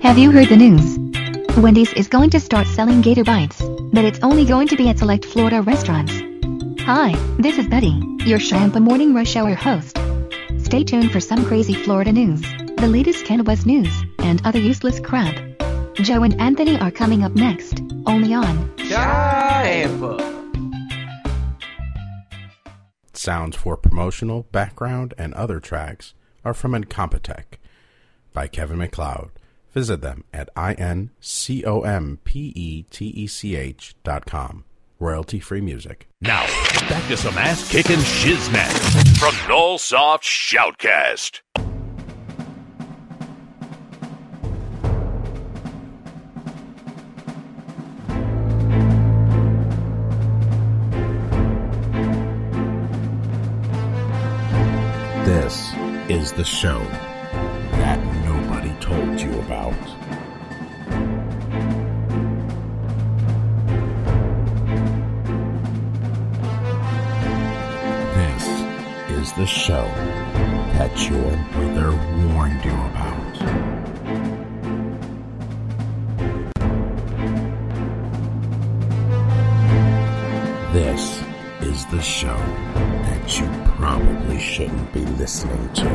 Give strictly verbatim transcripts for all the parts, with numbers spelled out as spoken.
Have you heard the news? Wendy's is going to start selling Gator Bites, but it's only going to be at select Florida restaurants. Hi, this is Betty, your Shampa Morning Rush Hour host. Stay tuned for some crazy Florida news, the latest cannabis news, and other useless crap. Joe and Anthony are coming up next, only on Shampa. Sounds for promotional, background, and other tracks are from Incompetech by Kevin MacLeod. Visit them at I-N-C-O-M-P-E-T-E-C-H dot com. Royalty-free music. Now, back to some ass-kicking shiznit from Nullsoft Shoutcast. This is the show that nobody told you about. This is the show that your mother warned you about. This is the show that you probably shouldn't be listening to.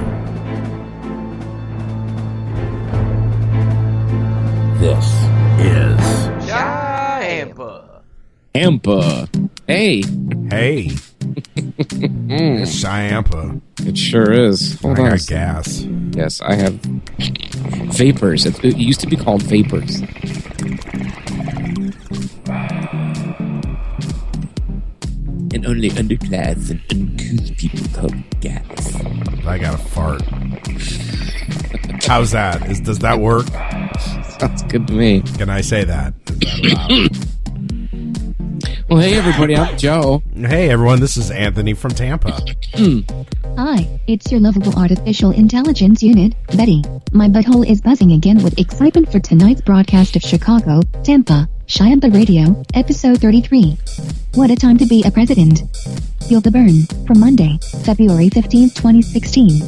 This is Shampa. Ampa. Hey. Hey. It's Shyampa. It sure is. Hold I on. got gas. Yes, I have vapors. It, it used to be called vapors. And only underclass and uncouth people call it gas. I got a fart. How's that? Is, does that work? Sounds good to me. Can I say that? Is that allowed? Well, hey, everybody. I'm Joe. Hey, everyone. This is Anthony from Tampa. Hi, it's your lovable artificial intelligence unit, Betty. My butthole is buzzing again with excitement for tonight's broadcast of Chicago, Tampa, Shyampa Radio, episode thirty-three. What a time to be a president. Feel the burn, for Monday, February fifteenth, twenty sixteen.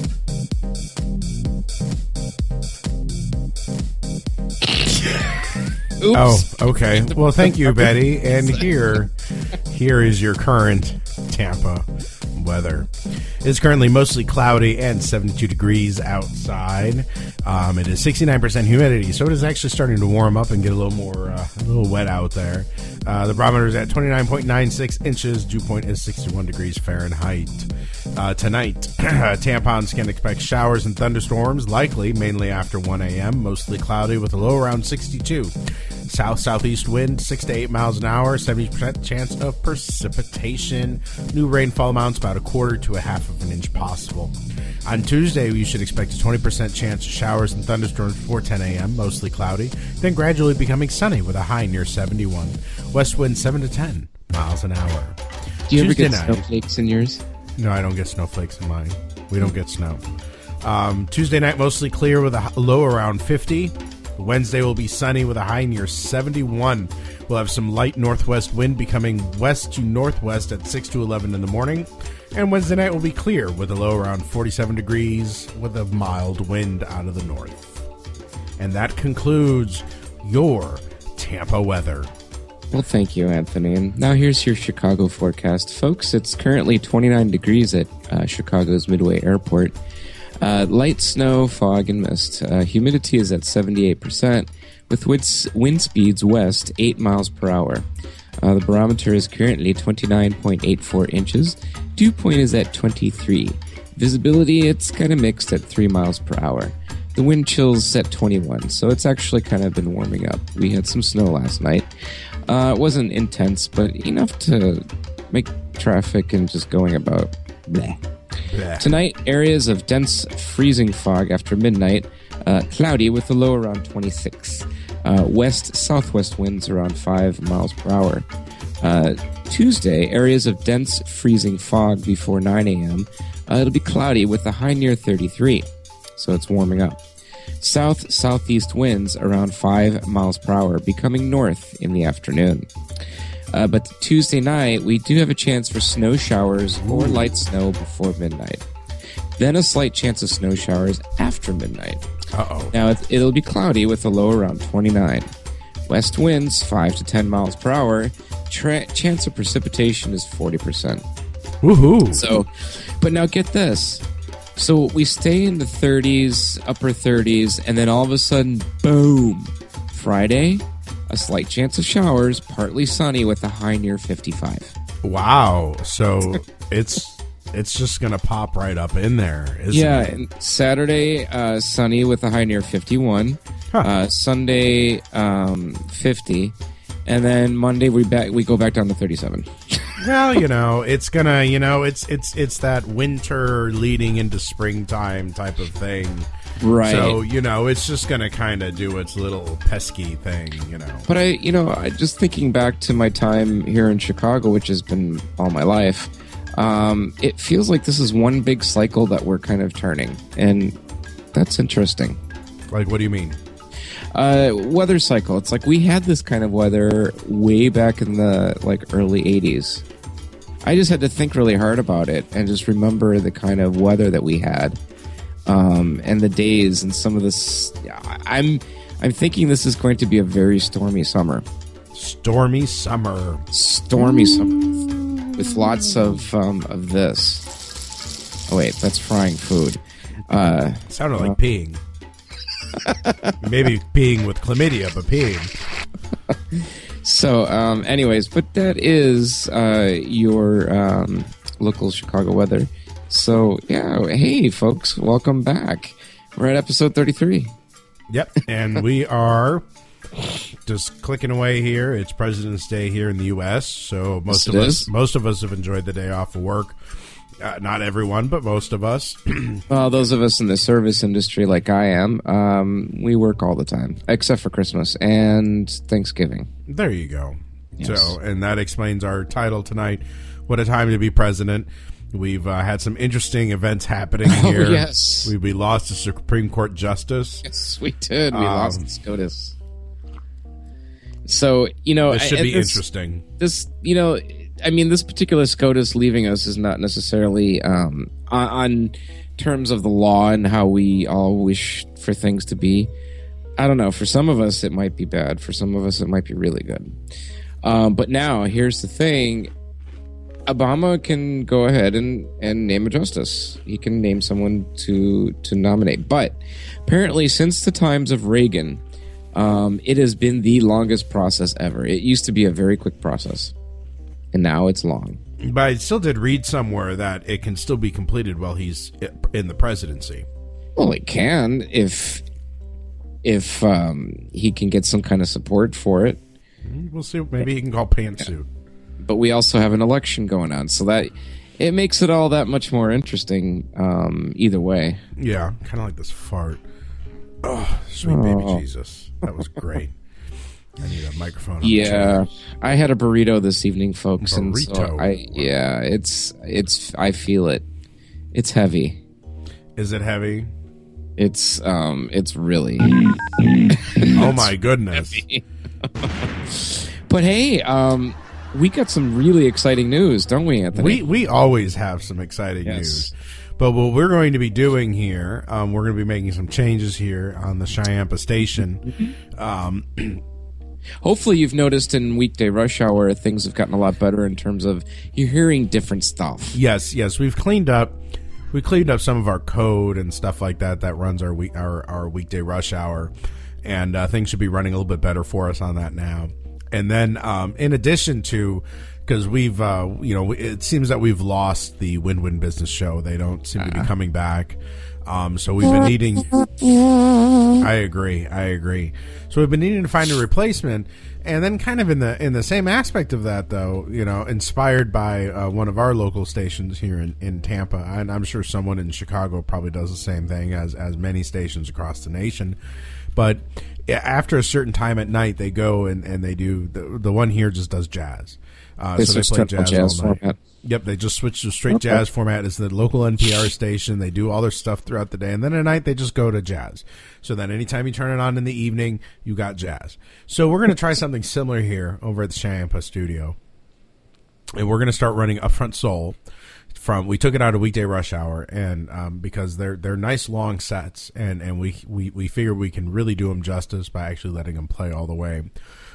Oops. Oh, okay. Well, thank you, Betty. And here, here is your current Tampa weather. It's currently mostly cloudy and seventy-two degrees outside. Um, it is sixty-nine percent humidity, so it is actually starting to warm up and get a little more, uh, a little wet out there. Uh, the barometer is at twenty-nine point nine six inches. Dew point is sixty-one degrees Fahrenheit. Uh, tonight, Tampons can expect showers and thunderstorms, likely mainly after one a.m., mostly cloudy with a low around sixty-two. South-southeast wind, six to eight miles an hour, seventy percent chance of precipitation. New rainfall amounts about a quarter to a half of an inch possible. On Tuesday, you should expect a twenty percent chance of showers and thunderstorms before ten a.m., mostly cloudy, then gradually becoming sunny with a high near seventy-one. West wind seven to ten miles an hour. Do you Tuesday ever get night, snowflakes in yours? No, I don't get snowflakes in mine. We don't get snow. Um, Tuesday night, mostly clear with a low around fifty. Wednesday will be sunny with a high near seventy-one. We'll have some light northwest wind becoming west to northwest at six to eleven in the morning. And Wednesday night will be clear with a low around forty-seven degrees with a mild wind out of the north. And that concludes your Tampa weather. Well, thank you, Anthony. And now here's your Chicago forecast. Folks, it's currently twenty-nine degrees at uh, Chicago's Midway Airport. Uh, light snow, fog, and mist. Uh, humidity is at seventy-eight percent, with wind, wind speeds west eight miles per hour. Uh, the barometer is currently twenty-nine point eight four inches. Dew point is at twenty-three. Visibility, it's kind of mixed at three miles per hour. The wind chill's at twenty-one, so it's actually kind of been warming up. We had some snow last night. Uh, it wasn't intense, but enough to make traffic and just going about bleh. Bleh. Tonight, areas of dense freezing fog after midnight, uh, cloudy with a low around twenty-six. Uh, west-southwest winds around five miles per hour. Uh, Tuesday, areas of dense freezing fog before nine a.m. Uh, it'll be cloudy with a high near thirty-three, so it's warming up. South-southeast winds around five miles per hour, becoming north in the afternoon. Uh, but Tuesday night, we do have a chance for snow showers or light snow before midnight. then a slight chance of snow showers after midnight. Uh-oh. Now, it, it'll be cloudy with a low around twenty-nine. West winds five to ten miles per hour. Tra- chance of precipitation is forty percent. Woohoo. So, but now get this. So we stay in the thirties, upper thirties, and then all of a sudden, boom. Friday, a slight chance of showers, partly sunny with a high near fifty-five. Wow. So it's it's just going to pop right up in there, isn't Yeah, it? and Saturday, uh, sunny with a high near fifty-one. Huh. Uh, Sunday, um, fifty. And then Monday, we back we go back down to thirty-seven. Well, you know, it's gonna, you know, it's it's it's that winter leading into springtime type of thing. Right. So, you know, it's just gonna kind of do its little pesky thing, you know. But I, you know, I just thinking back to my time here in Chicago, which has been all my life, um, it feels like this is one big cycle that we're kind of turning, and that's interesting. Like, what do you mean? Uh, weather cycle. It's like we had this kind of weather way back in the like early eighties. I just had to think really hard about it and just remember the kind of weather that we had, um, and the days and some of this. I'm I'm thinking this is going to be a very stormy summer. Stormy summer. Stormy summer with lots of um, of this. Oh wait, that's frying food. Uh, Sounded like peeing. Maybe peeing with chlamydia, but peeing. So, um, anyways, but that is uh, your um, local Chicago weather. So, yeah, hey, folks, welcome back. We're at episode thirty-three. Yep, and we are just clicking away here. It's President's Day here in the U S, so most Yes, of it us is. most of us have enjoyed the day off of work. Uh, not everyone, but most of us. Well, those of us in the service industry like I am, um, we work all the time, except for Christmas and Thanksgiving. There you go. Yes. So, and that explains our title tonight. What a time to be president. We've uh, had some interesting events happening here. Oh, yes. We, we lost a Supreme Court justice. Yes, we did. We Um, lost SCOTUS. So, you know... This should I- be this- interesting. This, you know... I mean, this particular SCOTUS leaving us is not necessarily um, on, on terms of the law and how we all wish for things to be. I don't know. For some of us, it might be bad. For some of us, it might be really good. Um, but now, here's the thing. Obama can go ahead and, and name a justice. He can name someone to, to nominate. But apparently, since the times of Reagan, um, it has been the longest process ever. It used to be a very quick process. And now it's long. But I still did read somewhere that it can still be completed while he's in the presidency. Well, it can if if um, he can get some kind of support for it. We'll see. Maybe he can call pantsuit. But we also have an election going on, so that it makes it all that much more interesting. Um, either way, Yeah, kind of like this fart. Oh, sweet baby Oh. Jesus. That was great. I need a microphone. on the yeah. chair. I had a burrito this evening, folks, and so Burrito. I yeah, it's it's I feel it. It's heavy. Is it heavy? It's um, it's really. Oh, my goodness. But hey, um, we got some really exciting news, don't we, Anthony? We we always have some exciting Yes. news. But what we're going to be doing here, um, we're going to be making some changes here on the Cheyenne station. Um, Hopefully you've noticed in weekday rush hour things have gotten a lot better in terms of you're hearing different stuff. yes, yes, we've cleaned up. We cleaned up some of our code and stuff like that that runs our week our, our weekday rush hour, and uh, things should be running a little bit better for us on that now. And then, um, in addition to, because we've, uh, you know, it seems that we've lost the Win-Win Business Show. They don't seem to be coming back. Um, so we've been needing. I agree. I agree. So we've been needing to find a replacement, and then kind of in the in the same aspect of that, though, you know, inspired by uh, one of our local stations here in, in Tampa, and I'm sure someone in Chicago probably does the same thing as as many stations across the nation. But after a certain time at night, they go and, and they do the the one here just does jazz. Uh, They so they switched play to a jazz, jazz all night. format. Yep, they just switch to straight jazz format. It's the local N P R station. They do all their stuff throughout the day, and then at night they just go to jazz. So then anytime you turn it on in the evening, you got jazz. So we're going to try something similar here over at the Cheyenne studio, and we're going to start running Upfront Soul. from we took it out of weekday rush hour, and um, because they're they're nice long sets, and and we we we figure we can really do them justice by actually letting them play all the way.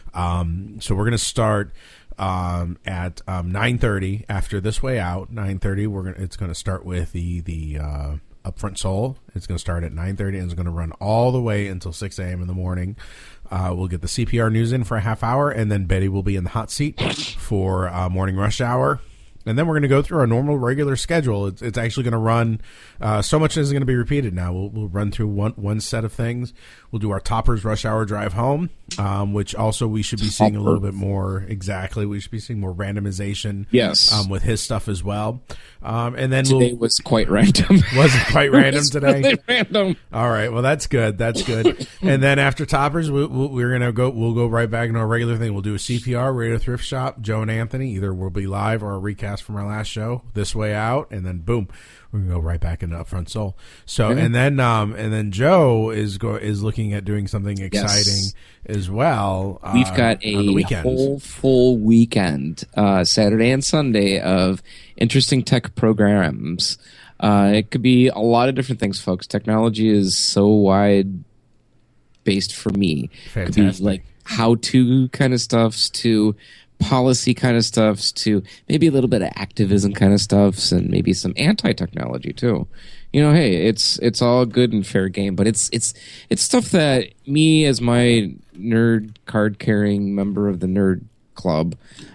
Um, so we're gonna start um, at um, nine thirty after This Way Out. nine thirty, we're gonna it's gonna start with the the uh, Upfront Soul. It's gonna start at nine thirty and it's gonna run all the way until six a.m. in the morning. Uh, we'll get the C P R news in for a half hour, and then Betty will be in the hot seat for uh, morning rush hour. And then we're going to go through our normal, regular schedule. It's, it's actually going to run, uh, so much is going to be repeated now. We'll, we'll run through one, one set of things. We'll do our Toppers rush hour drive home, um, which also we should be seeing a little bit more. Exactly. We should be seeing more randomization. Yes. Um, with his stuff as well. Um, and then Today we'll, was quite random. Was it quite random It was today? really random. All right. Well, that's good. That's good. And then after Toppers, we, we, we're gonna go. We'll go right back into our regular thing. We'll do a C P R, Radio Thrift Shop, Joe and Anthony. Either we'll be live or a recast from our last show, This Way Out, and then boom, we're gonna go right back into Upfront Soul. So, Okay. and then um, and then Joe is go is looking at doing something exciting Yes. as well. Uh, We've got on the a weekends. whole full weekend, uh, Saturday and Sunday, of interesting tech programs. Uh, it could be a lot of different things, folks. Technology is so wide based for me. It could be Fantastic. like how-to kind of stuffs to policy kind of stuffs to maybe a little bit of activism kind of stuffs, and maybe some anti-technology too. You know, hey, it's it's all good and fair game, but it's it's it's stuff that me, as my nerd card carrying member of the nerd club,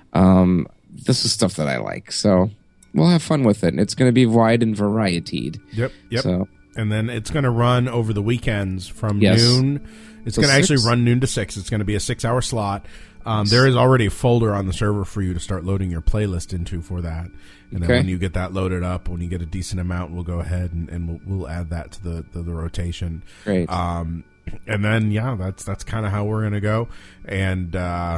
um, this is stuff that I like. So we'll have fun with it. And it's going to be wide and varietied. Yep. Yep. So And then it's going to run over the weekends from Yes. noon. It's So going to actually six? run noon to six. It's going to be a six-hour slot. Um, there is already a folder on the server for you to start loading your playlist into for that. And then Okay. when you get that loaded up, when you get a decent amount, we'll go ahead and, and we'll, we'll add that to the, the, the rotation. great. Um, and then, yeah, that's that's kind of how we're going to go. And uh,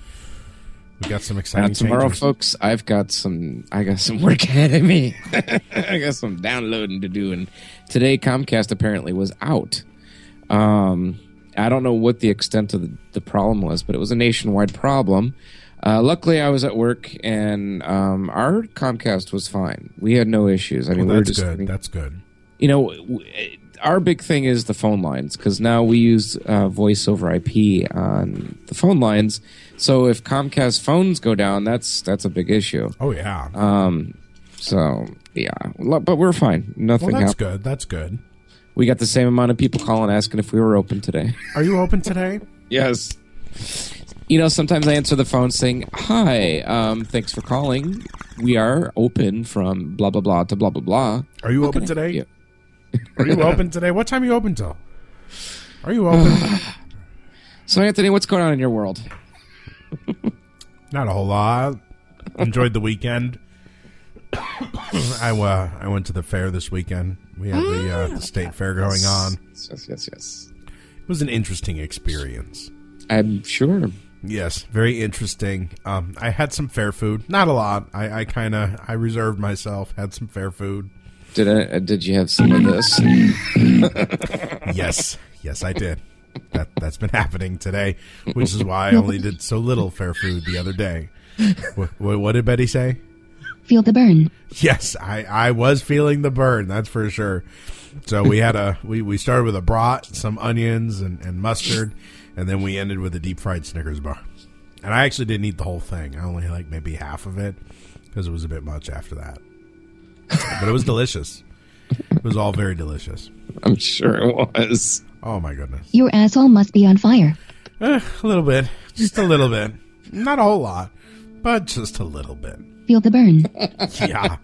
we got some Now exciting tomorrow, changes. folks, I've got some. I got some work ahead of me. I got some downloading to do, and today Comcast apparently was out. Um, I don't know what the extent of the, the problem was, but it was a nationwide problem. Uh, luckily, I was at work, and um, our Comcast was fine. We had no issues. I mean, Well, we were that's just good. getting- That's good. you know, w- our big thing is the phone lines, because now we use uh, voice over I P on the phone lines. So if Comcast phones go down, that's that's a big issue. Oh, yeah. Um, so yeah, Lo- but we're fine. Nothing well, that's happened. good. That's good. We got the same amount of people calling asking if we were open today. Are you open today? Yes. You know, sometimes I answer the phone saying, "Hi, um, thanks for calling. We are open from blah blah blah to blah blah blah." Are you How open can I help today? you? Are you open today? What time are you open till? Are you open? So, Anthony, what's going on in your world? Not a whole lot. Enjoyed the weekend. I uh, I went to the fair this weekend. We had the, uh, the state fair going on. Yes, yes, yes. It was an interesting experience. I'm sure. Yes, very interesting. Um, I had some fair food. Not a lot. I, I kind of I reserved myself. Had some fair food. Did I, uh, did you have some of this? Yes, yes, I did. That that's been happening today, which is why I only did so little fair food the other day. What, what, what did Betty say? Feel the burn. Yes, I, I was feeling the burn, that's for sure. So we had a we, we started with a brat, some onions and, and mustard, and then we ended with a deep fried Snickers bar. And I actually didn't eat the whole thing. I only like maybe half of it because it was a bit much after that. But it was delicious. It was all very delicious. I'm sure it was. Oh my goodness. Your asshole must be on fire. Eh, a little bit. Just a little bit. Not a whole lot, but just a little bit. Feel the burn. Yeah.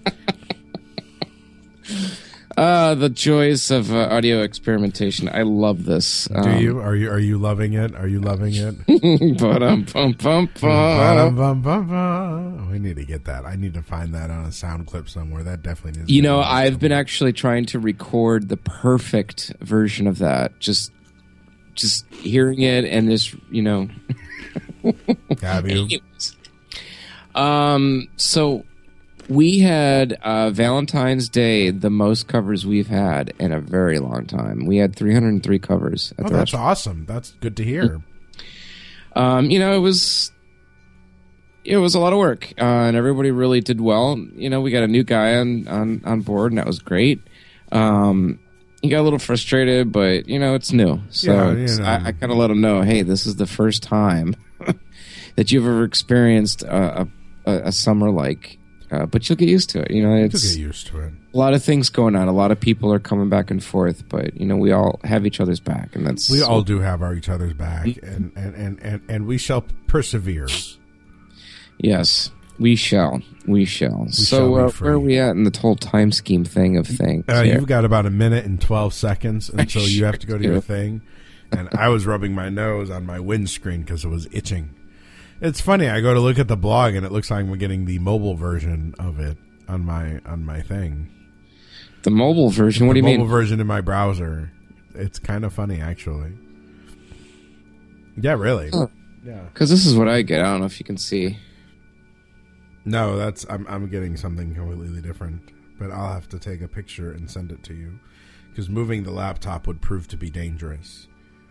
Uh, the joys of uh, audio experimentation. I love this. Um, Do you? Are you are you loving it? Are you loving it? Ba-dum, bum, bum, bum. Bum, bum, bum, bum. We need to get that. I need to find that on a sound clip somewhere. That definitely needs to You be know, on I've been somewhere. actually trying to record the perfect version of that. Just, just hearing it and this, you know. Have you? Anyways. Um. So we had uh, Valentine's Day, the most covers we've had in a very long time. We had three hundred three covers at Oh, the that's restaurant. awesome. That's good to hear. Um. You know, it was it was a lot of work, uh, and everybody really did well. You know, we got a new guy on, on, on board, and that was great. Um, he got a little frustrated, but, you know, it's new. So Yeah, it's, you know. I, I kind of let him know, hey, this is the first time that you've ever experienced a, a, a summer like, uh, but you'll get used to it. You know, To it's get used to it. a lot of things going on. A lot of people are coming back and forth, but, you know, we all have each other's back, and that's... We all do have our each other's back, and, and, and, and, and we shall persevere. Yes, we shall. We shall. shall so, be uh, free. where are we at in the whole time scheme thing of things? Uh, here? you've got about a minute and twelve seconds until you have to go to your do. thing. And I was rubbing my nose on my windscreen because it was itching. It's funny. I go to look at the blog, and it looks like we're getting the mobile version of it on my on my thing. The mobile version? What the do you mobile mean? version in my browser. It's kind of funny, actually. Yeah, really. Oh. Yeah. Because this is what I get. I don't know if you can see. No, that's I'm I'm getting something completely different. But I'll have to take a picture and send it to you, because moving the laptop would prove to be dangerous.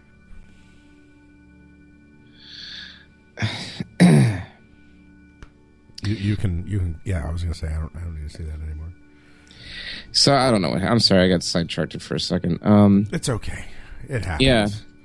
you you can you can yeah. I was gonna say I don't I don't need to see that anymore. So, I don't know. what I'm sorry, I got sidetracked for a second. Um, It's okay. It happens. yeah.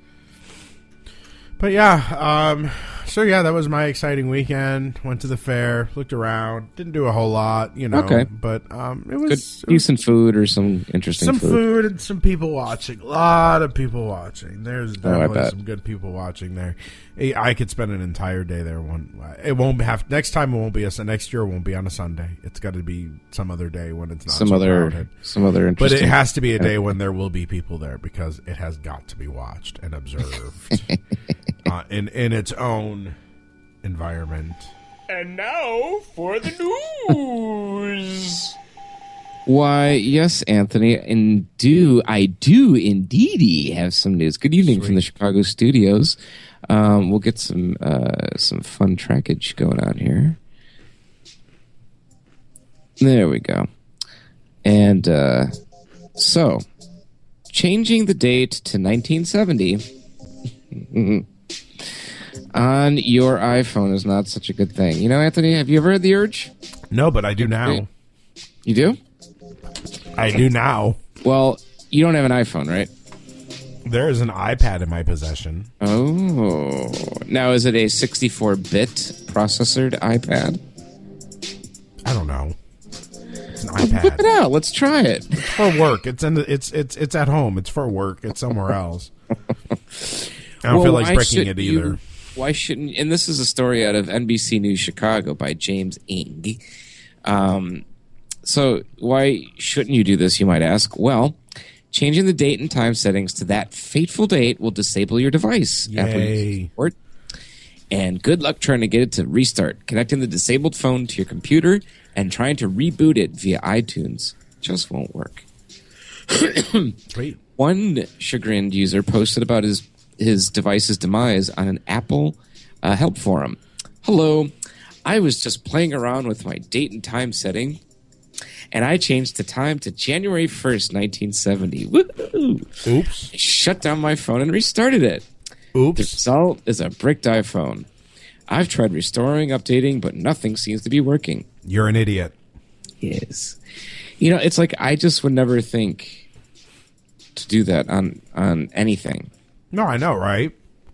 But yeah, um, so yeah, that was my exciting weekend. Went to the fair, looked around, didn't do a whole lot, you know. Okay. But um, it Good, was, it was decent food or some interesting some food. food and some people watching. A lot of people watching. There's Oh, I definitely bet. some good people watching there. I I could spend an entire day there. One, it won't have next time. It won't be a next year. It won't be on a Sunday. It's got to be some other day when it's not Some so other, crowded. some other But interesting. it has to be a day when there will be people there, because it has got to be watched and observed uh, in in its own environment. And now for the news. Why, yes, Anthony, and do I do indeedy have some news. Good evening from the Chicago studios. Um, we'll get some uh, some fun trackage going on here. There we go. And uh, so, changing the date to nineteen seventy on your iPhone is not such a good thing. You know, Anthony, have you ever had the urge? No, but I do now. You do? I do now. Well, you don't have an iPhone, right? There is an iPad in my possession. Oh. Now, is it a sixty-four bit processored iPad? I don't know. It's an Whip it iPad. out. Let's try it. It's for work. It's in the, it's it's it's at home. It's for work. It's somewhere else. I don't Well, feel like why breaking it shouldn't you- either. Why shouldn't... And this is a story out of N B C News Chicago by James Ing. Um, so why shouldn't you do this, you might ask? Well, changing the date and time settings to that fateful date will disable your device. after you Yay. support. And good luck trying to get it to restart. Connecting the disabled phone to your computer and trying to reboot it via iTunes just won't work. Wait. One chagrined user posted about his his device's demise on an Apple uh, help forum. Hello, I was just playing around with my date and time setting, and I changed the time to January first, nineteen seventy. Woohoo! Oops. I shut down my phone and restarted it. The Oops. result is a bricked iPhone. I've tried restoring, updating, but nothing seems to be working. You're an idiot. Yes. You know, it's like I just would never think to do that on, on anything. No, I know, right?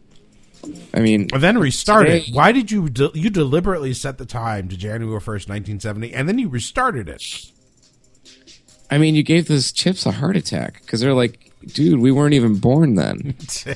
I mean, And then restart it. Today- Why did you de- you deliberately set the time to January first, nineteen seventy, and then you restarted it? I mean, you gave those chips a heart attack because they're like, dude, we weren't even born then.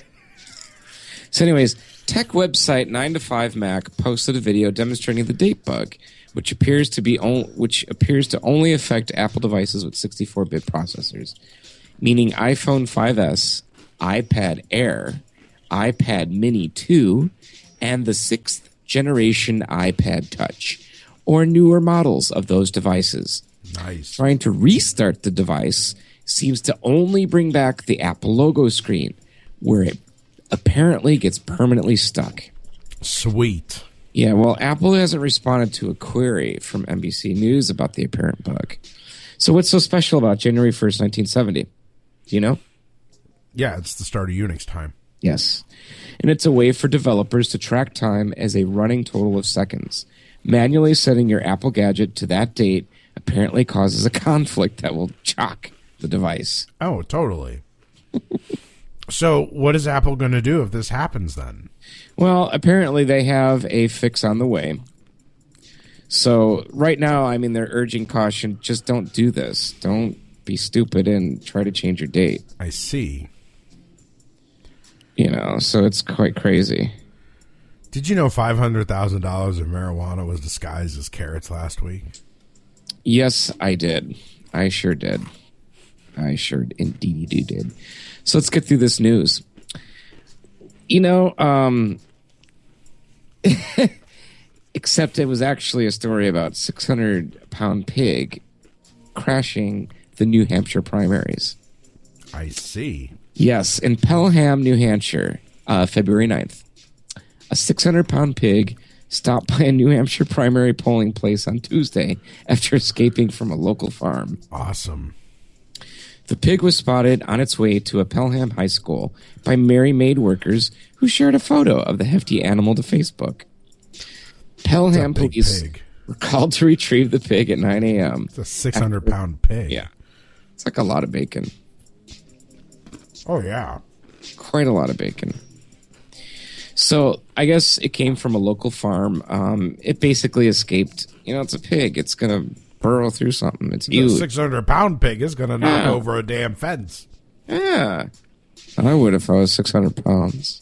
So anyways, tech website nine to five Mac posted a video demonstrating the date bug, which appears to be on- which appears to only affect Apple devices with sixty-four bit processors, meaning iPhone five S, iPad Air, iPad Mini two, and the sixth generation iPad Touch, or newer models of those devices. Nice. Trying to restart the device seems to only bring back the Apple logo screen, where it apparently gets permanently stuck. Sweet. Yeah, well, Apple hasn't responded to a query from N B C News about the apparent bug. So what's so special about January first, nineteen seventy? Do you know? Yeah, it's the start of Unix time. Yes. And it's a way for developers to track time as a running total of seconds. Manually setting your Apple gadget to that date apparently causes a conflict that will chock the device. Oh, totally. So what is Apple going to do if this happens then? Well, apparently they have a fix on the way. So right now, I mean, they're urging caution. Just don't do this. Don't be stupid and try to change your date. I see. You know, so it's quite crazy. Did you know five hundred thousand dollars of marijuana was disguised as carrots last week? Yes, I did. I sure did. I sure indeed did. So let's get through this news. You know, um, except it was actually a story about six hundred pound pig crashing the New Hampshire primaries. I see. Yes, in Pelham, New Hampshire, uh, February ninth. A six hundred pound pig stopped by a New Hampshire primary polling place on Tuesday after escaping from a local farm. Awesome. The pig was spotted on its way to a Pelham high school by Mary Maid workers who shared a photo of the hefty animal to Facebook. Pelham police pig. were called to retrieve the pig at nine a.m. It's a six hundred pound pig. Yeah. It's like a lot of bacon. Oh, yeah. Quite a lot of bacon. So I guess it came from a local farm. Um, it basically escaped. You know, it's a pig. It's going to burrow through something. It's The huge. six hundred pound pig is going to knock Yeah. over a damn fence. Yeah. I would if I was six hundred pounds.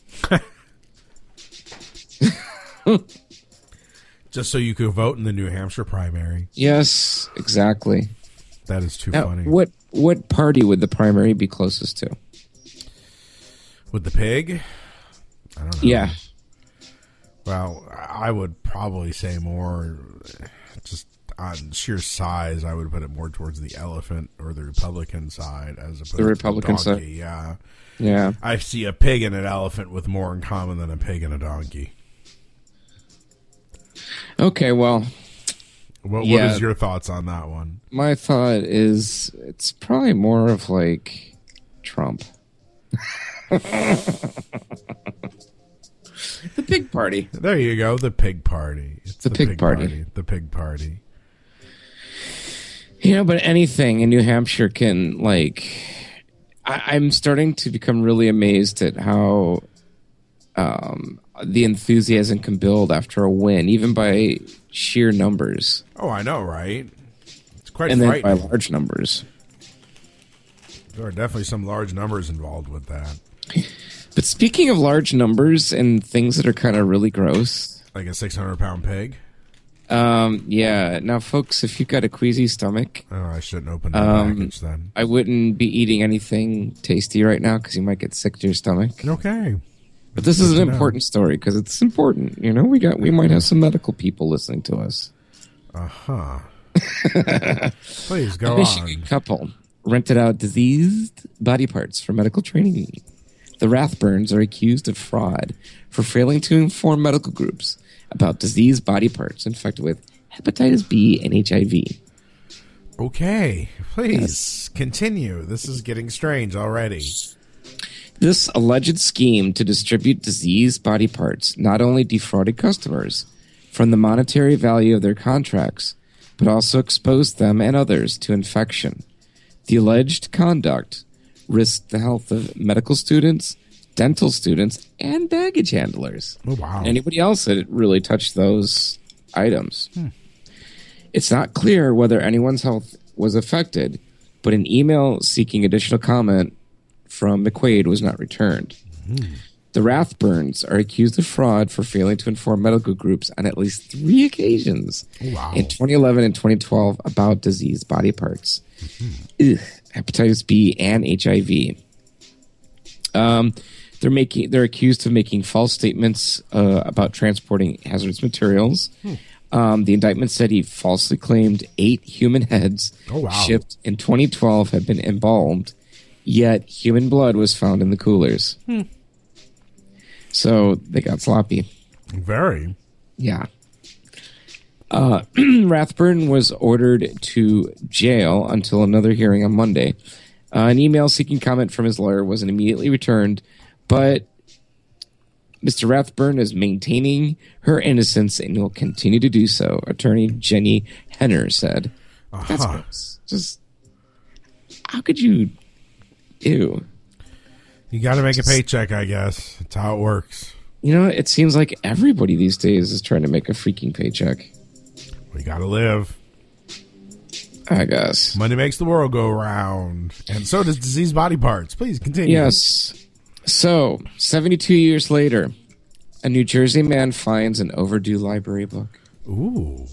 Just so you could vote in the New Hampshire primary. Yes, exactly. That is too Now, funny. what what party would the primary be closest to? With the pig? I don't know. Yeah. Well, I would probably say more, just on sheer size, I would put it more towards the elephant or the Republican side as opposed The Republican to the donkey. side. Yeah. Yeah. I see a pig and an elephant with more in common than a pig and a donkey. Okay, well, What, Yeah. what is your thoughts on that one? my thought is it's probably more of like Trump. The pig party. There you go, the pig party. It's The pig party. The pig party. You know, but anything in New Hampshire can, like, I, I'm starting to become really amazed at how um, the enthusiasm can build after a win, even by sheer numbers, Oh, I know, right? It's quite and then by frightening. large numbers. There are definitely some large numbers involved with that. But speaking of large numbers and things that are kind of really gross, Like a six hundred pound pig? um, yeah. Now, folks, if you've got a queasy stomach, Oh, I shouldn't open the Um, package then. I wouldn't be eating anything tasty right now because you might get sick to your stomach. Okay. But this is Good an to know. important story because it's important. You know, we got we might have some medical people listening to us. Uh-huh. Please go A Michigan on. couple rented out diseased body parts for medical training. The Rathburns are accused of fraud for failing to inform medical groups about diseased body parts infected with hepatitis B and H I V. Okay. Please continue. This is getting strange already. This alleged scheme to distribute diseased body parts not only defrauded customers from the monetary value of their contracts, but also exposed them and others to infection. The alleged conduct risked the health of medical students, dental students, and baggage handlers. Oh, wow. Anybody else that really touched those items. It's not clear whether anyone's health was affected, but an email seeking additional comment from McQuaid was not returned. The Rathburns are accused of fraud for failing to inform medical groups on at least three occasions Wow. in twenty eleven and twenty twelve about diseased body parts. Ugh, hepatitis B and H I V. Um, they're making they're accused of making false statements uh, about transporting hazardous materials. Um, the indictment said he falsely claimed eight human heads Oh, wow. shipped in twenty twelve had been embalmed, yet human blood was found in the coolers. So they got sloppy. Very. Yeah. Uh, Rathburn was ordered to jail until another hearing on Monday. Uh, an email seeking comment from his lawyer wasn't immediately returned, but Mister Rathburn is maintaining her innocence and will continue to do so, attorney Jenny Henner said. Uh-huh. That's gross. Just, how could you... Ew. You got to make a paycheck, I guess. That's how it works. You know, it seems like everybody these days is trying to make a freaking paycheck. We got to live. I guess. Money makes the world go round. And so does diseased body parts. Please continue. Yes. So, seventy-two years later, a New Jersey man finds an overdue library book. Ooh.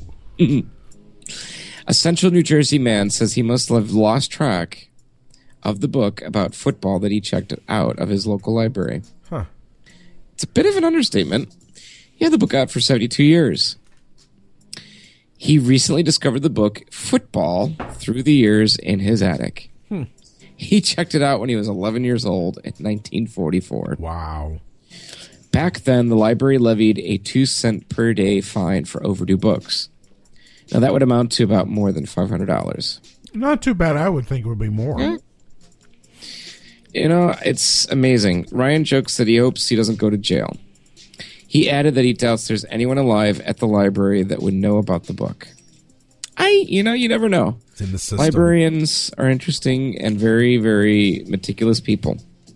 A central New Jersey man says he must have lost track of the book about football that he checked out of his local library. Huh. It's a bit of an understatement. He had the book out for seventy-two years. He recently discovered the book Football Through the Years in his attic. Hmm. He checked it out when he was eleven years old in nineteen forty-four. Wow. Back then, the library levied a two cent per day fine for overdue books. Now, that would amount to about more than five hundred dollars. Not too bad. I would think it would be more. Yeah. You know, it's amazing. Ryan jokes that he hopes he doesn't go to jail. He added that he doubts there's anyone alive at the library that would know about the book. I, you know, you never know. It's in the system. Librarians are interesting and very, very meticulous people.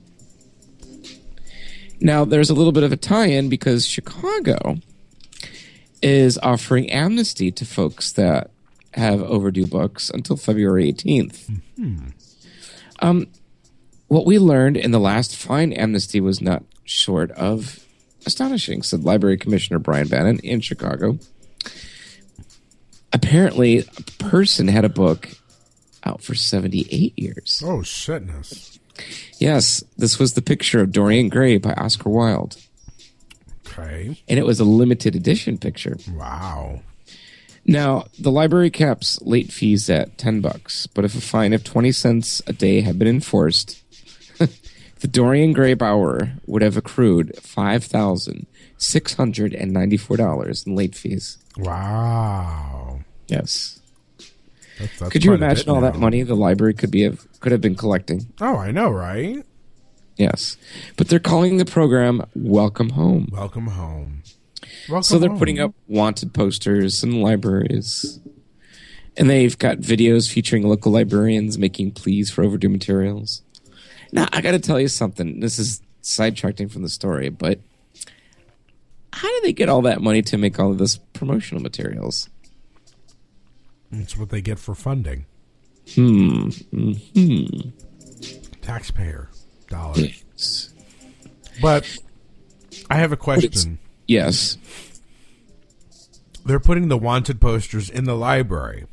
Now, there's a little bit of a tie-in because Chicago is offering amnesty to folks that have overdue books until February eighteenth. Mm-hmm. Um, what we learned in the last fine amnesty was not short of astonishing, said Library Commissioner Brian Bannon in Chicago. Apparently, a person had a book out for seventy-eight years. Oh, shitness. Yes, this was the picture of Dorian Gray by Oscar Wilde. Okay. And it was a limited edition picture. Wow. Now, the library caps late fees at ten bucks, but if a fine of twenty cents a day had been enforced, the Dorian Gray Bower would have accrued five thousand six hundred ninety-four dollars in late fees. Wow. Yes. That's, that's could you quite a imagine bit all now. that money the library could be have, could have been collecting? Oh, I know, right? Yes. But they're calling the program Welcome Home. Welcome home. Welcome so they're home. putting up wanted posters in libraries. And they've got videos featuring local librarians making pleas for overdue materials. Now, I got to tell you something. This is sidetracking from the story, but how do they get all that money to make all of this promotional materials? It's what they get for funding. Hmm. Hmm. Taxpayer dollars. Yes. But I have a question. Yes. They're putting the wanted posters in the library.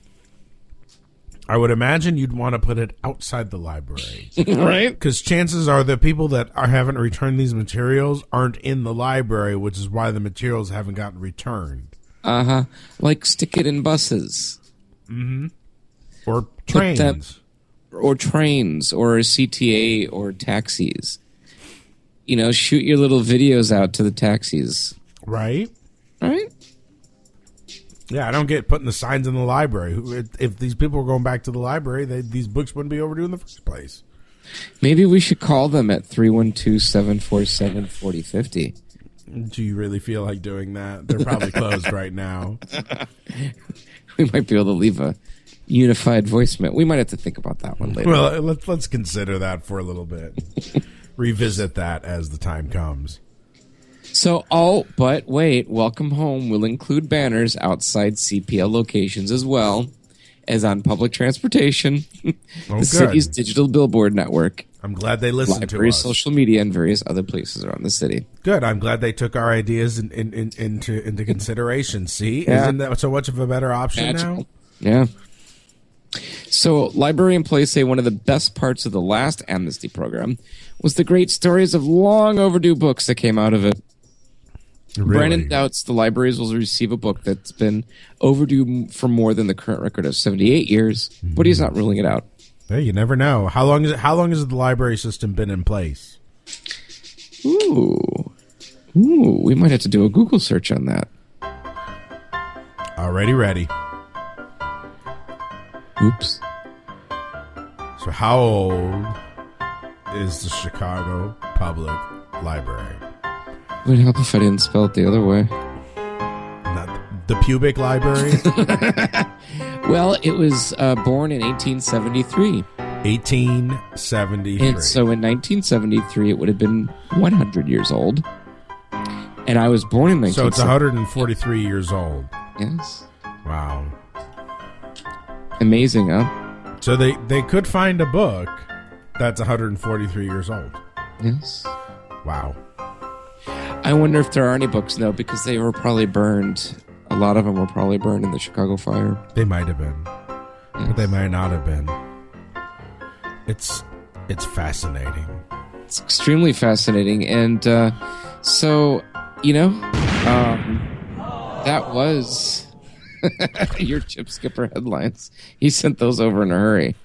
I would imagine you'd want to put it outside the library. Right? Because chances are the people that are, haven't returned these materials aren't in the library, which is why the materials haven't gotten returned. Uh-huh. Like stick it in buses. Mm-hmm. Or Put trains. them- or trains or C T A or taxis. You know, shoot your little videos out to the taxis. Right? Right? Yeah, I don't get putting the signs in the library. If, if these people were going back to the library, they, these books wouldn't be overdue in the first place. Maybe we should call them at three one two, seven four seven, four zero five zero. Do you really feel like doing that? They're probably closed right now. We might be able to leave a unified voicemail. We might have to think about that one later. Well, let's let's consider that for a little bit. Revisit that as the time comes. So, oh, but wait, Welcome Home will include banners outside C P L locations as well as on public transportation, the Oh, good. city's digital billboard network, I'm glad they listened library, to us. social media, and various other places around the city. Good. I'm glad they took our ideas in, in, in, into into consideration. See, Yeah. isn't that so much of a better option Magical. now? Yeah. So, Library Employees say one of the best parts of the last amnesty program was the great stories of long overdue books that came out of it. Really? Brandon doubts the libraries will receive a book that's been overdue for more than the current record of seventy-eight years, mm-hmm. but he's not ruling it out. Hey, you never know. How long is it, how long has the library system been in place? Ooh. Ooh, we might have to do a Google search on that. Already ready. Oops. So how old is the Chicago Public Library? Would help if I didn't spell it the other way. Not the pubic library. Well, it was uh, born in eighteen seventy-three. eighteen seventy-three. And so in nineteen seventy-three, it would have been one hundred years old. And I was born in nineteen seventy-three. So it's one hundred forty-three years old. Yes. Wow. Amazing, huh? So they, they could find a book that's one hundred forty-three years old. Yes. Wow. I wonder if there are any books, though, because they were probably burned. A lot of them were probably burned in the Chicago fire. They might have been. Yes. But they might not have been. It's it's fascinating. It's extremely fascinating. And uh, so, you know, um, that was your Chip Skipper headlines. He sent those over in a hurry.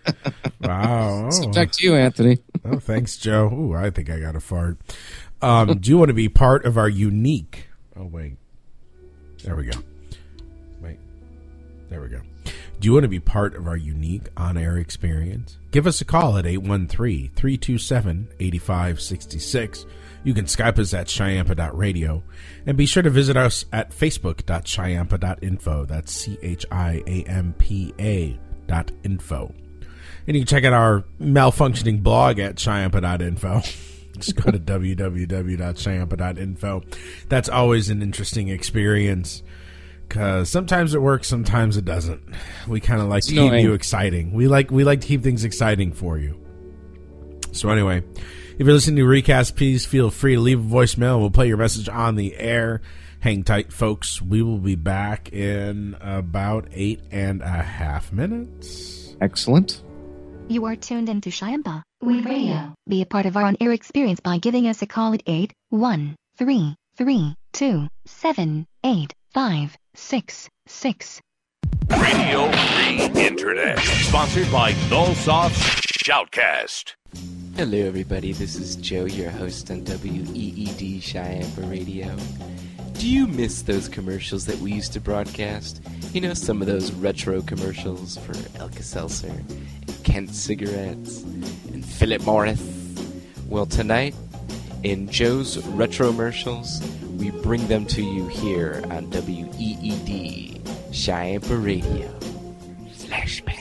Wow. So back to you, Anthony. Oh, thanks, Joe. Ooh, I think I got a fart. Um, do you want to be part of our unique... Oh, wait. There we go. Wait. There we go. Do you want to be part of our unique on-air experience? Give us a call at eight one three, three two seven, eight five six six. You can Skype us at Chiampa dot radio. And be sure to visit us at facebook dot chiampa dot info. That's C H I A M P A dot info. And you can check out our malfunctioning blog at chiampa dot info. Just go to w w w dot chiampa dot info. That's always an interesting experience because sometimes it works, sometimes it doesn't. We kind of like to No, keep I- you exciting. We like we like to keep things exciting for you. So anyway, if you're listening to Recast, please feel free to leave a voicemail. We'll play your message on the air. Hang tight, folks. We will be back in about eight and a half minutes. Excellent. You are tuned into Chiampa Wave Radio. Be a part of our on-air experience by giving us a call at eight one three, three two seven, eight five six six. Radio Free Internet. Sponsored by Nullsoft Shoutcast. Hello, everybody. This is Joe, your host on W E E D Chiampa Radio. Do you miss those commercials that we used to broadcast? You know, some of those retro commercials for Alka-Seltzer, and Kent cigarettes, and Philip Morris. Well, tonight, in Joe's Retromercials, we bring them to you here on W E E D Chiampa Radio. Flashback.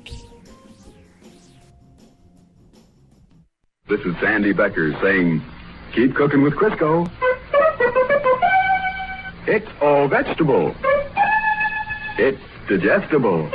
This is Sandy Becker saying, keep cooking with Crisco. It's all vegetable. It's digestible.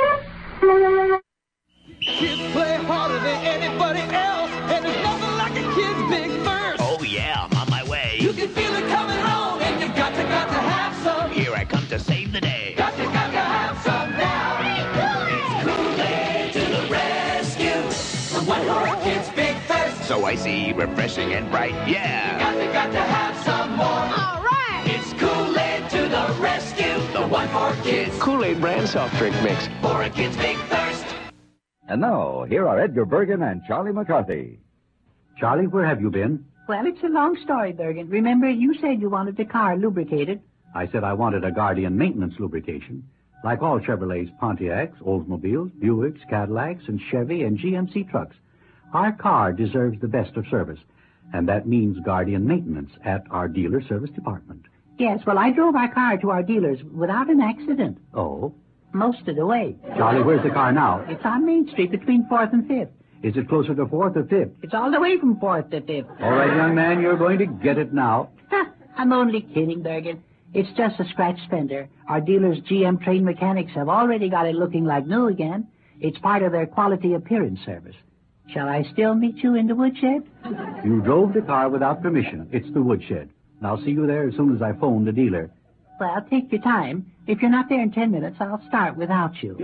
Kids play harder than anybody else, and there's nothing like a kid's big burst. Oh yeah, I'm on my way. You can feel it coming on, and you've got to, got to have some. Here I come to save the day. Got to, got to have some now. It's Kool-Aid to the rescue. The White Horse Kid's big thirst. So I see, refreshing and bright, yeah. Got to, got to have some more. All right. It's Kool-Aid to the rescue. The White Horse Kids. Kool-Aid brand soft drink mix. For a kid's big thirst. And now, here are Edgar Bergen and Charlie McCarthy. Charlie, where have you been? Well, it's a long story, Bergen. Remember, you said you wanted the car lubricated. I said I wanted a Guardian maintenance lubrication. Like all Chevrolets, Pontiacs, Oldsmobiles, Buicks, Cadillacs, and Chevy and G M C trucks, our car deserves the best of service. And that means Guardian maintenance at our dealer service department. Yes, well, I drove our car to our dealers without an accident. Oh? Most of the way. Charlie, where's the car now? It's on Main Street between fourth and fifth. Is it closer to fourth or fifth? It's all the way from fourth to fifth. All right, young man, you're going to get it now. I'm only kidding, Bergen. It's just a scratch fender. Our dealers' G M trained mechanics have already got it looking like new again. It's part of their quality appearance service. Shall I still meet you in the woodshed? You drove the car without permission. It's the woodshed. And I'll see you there as soon as I phone the dealer. Well, take your time. If you're not there in ten minutes, I'll start without you.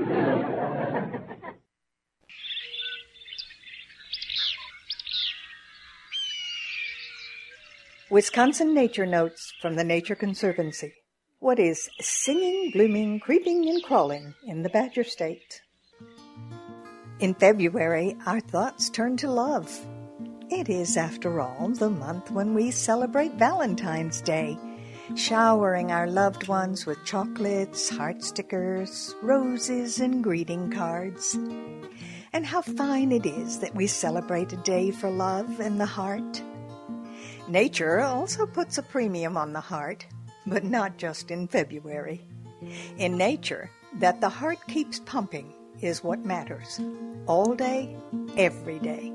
Wisconsin Nature Notes from the Nature Conservancy. What is singing, blooming, creeping, and crawling in the Badger State? In February, our thoughts turn to love. It is, after all, the month when we celebrate Valentine's Day, showering our loved ones with chocolates, heart stickers, roses, and greeting cards. And how fine it is that we celebrate a day for love and the heart. Nature also puts a premium on the heart, but not just in February. In nature, that the heart keeps pumping is what matters. All day, every day.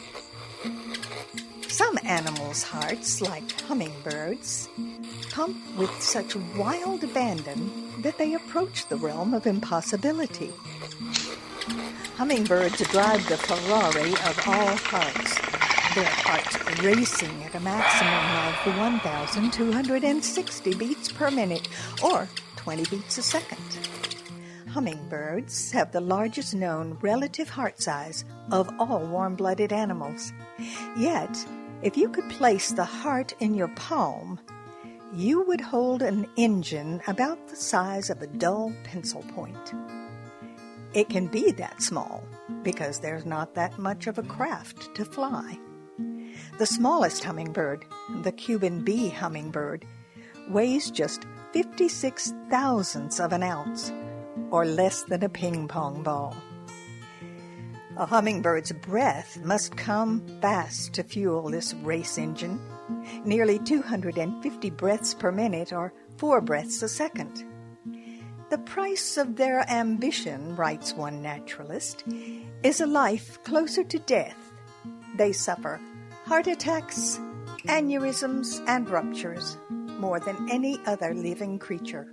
Some animals' hearts, like hummingbirds, pump with such wild abandon that they approach the realm of impossibility. Hummingbirds drive the Ferrari of all hearts, their hearts racing at a maximum of one thousand two hundred sixty beats per minute, or twenty beats a second. Hummingbirds have the largest known relative heart size of all warm-blooded animals. Yet, if you could place the heart in your palm, you would hold an engine about the size of a dull pencil point. It can be that small because there's not that much of a craft to fly. The smallest hummingbird, the Cuban bee hummingbird, weighs just fifty-six thousandths of an ounce, or less than a ping-pong ball. A hummingbird's breath must come fast to fuel this race engine, nearly two hundred fifty breaths per minute, or four breaths a second. The price of their ambition, writes one naturalist, is a life closer to death. They suffer heart attacks, aneurysms, and ruptures more than any other living creature.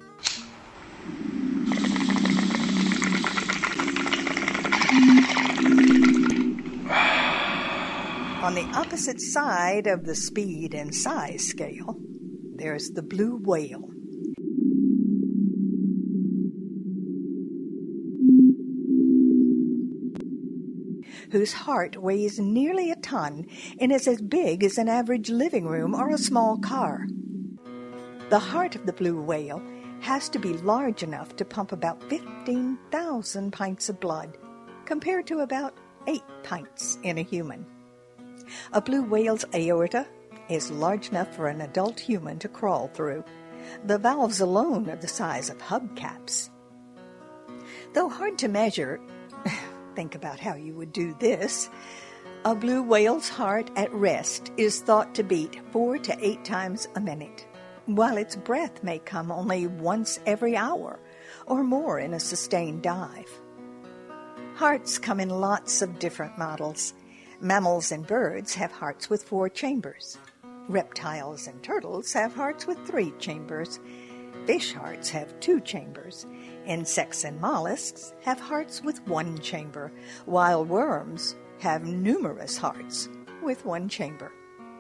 On the opposite side of the speed and size scale, there's the blue whale. Whose heart weighs nearly a ton and is as big as an average living room or a small car. The heart of the blue whale has to be large enough to pump about fifteen thousand pints of blood, compared to about eight pints in a human. A blue whale's aorta is large enough for an adult human to crawl through. The valves alone are the size of hubcaps. Though hard to measure, think about how you would do this. A blue whale's heart at rest is thought to beat four to eight times a minute, while its breath may come only once every hour or more in a sustained dive. Hearts come in lots of different models. Mammals and birds have hearts with four chambers. Reptiles and turtles have hearts with three chambers. Fish hearts have two chambers. Insects and mollusks have hearts with one chamber, while worms have numerous hearts with one chamber.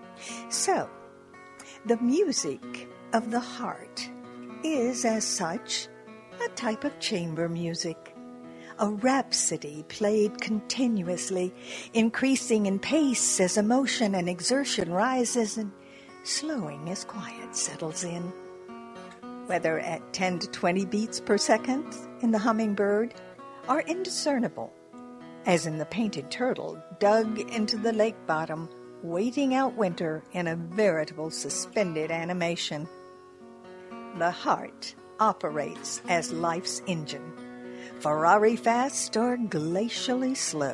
So, the music of the heart is, as such, a type of chamber music. A rhapsody played continuously, increasing in pace as emotion and exertion rises and slowing as quiet settles in. Whether at ten to twenty beats per second in the hummingbird are indiscernible, as in the painted turtle dug into the lake bottom, waiting out winter in a veritable suspended animation. The heart operates as life's engine, Ferrari fast or glacially slow,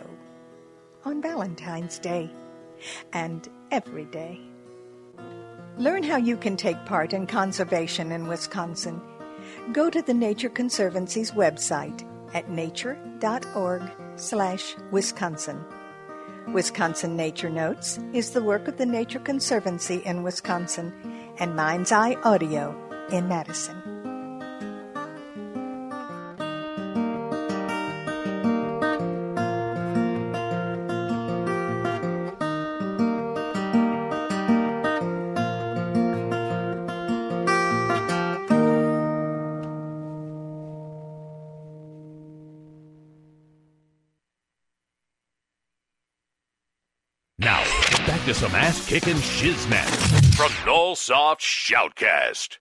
on Valentine's Day and every day. Learn how you can take part in conservation in Wisconsin. Go to the Nature Conservancy's website at nature.org slash Wisconsin. Wisconsin Nature Notes is the work of the Nature Conservancy in Wisconsin and Mind's Eye Audio in Madison. Now, back to some ass-kicking shizmat from Nullsoft Shoutcast.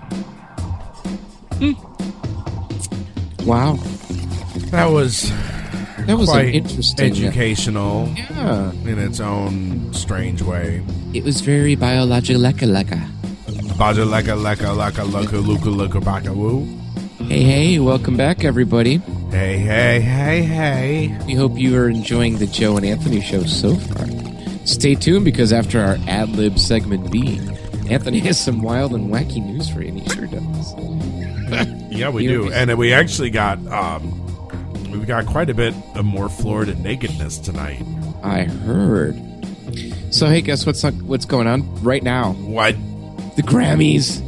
Mm. Wow. That was that was quite an interesting, educational yeah. in its own strange way. It was very biological. Baja leka leka leka luka luka luka baka woo. Hey, hey, welcome back, everybody. Hey, hey, hey, hey. We hope you are enjoying the Joe and Anthony show so far. Stay tuned, because after our ad-lib segment B, Anthony has some wild and wacky news for you, and he sure does. Yeah, we You know, do. we- And we actually got um, we've got quite a bit of more Florida nakedness tonight. I heard. So, hey, guess what's what's going on right now? What? The Grammys.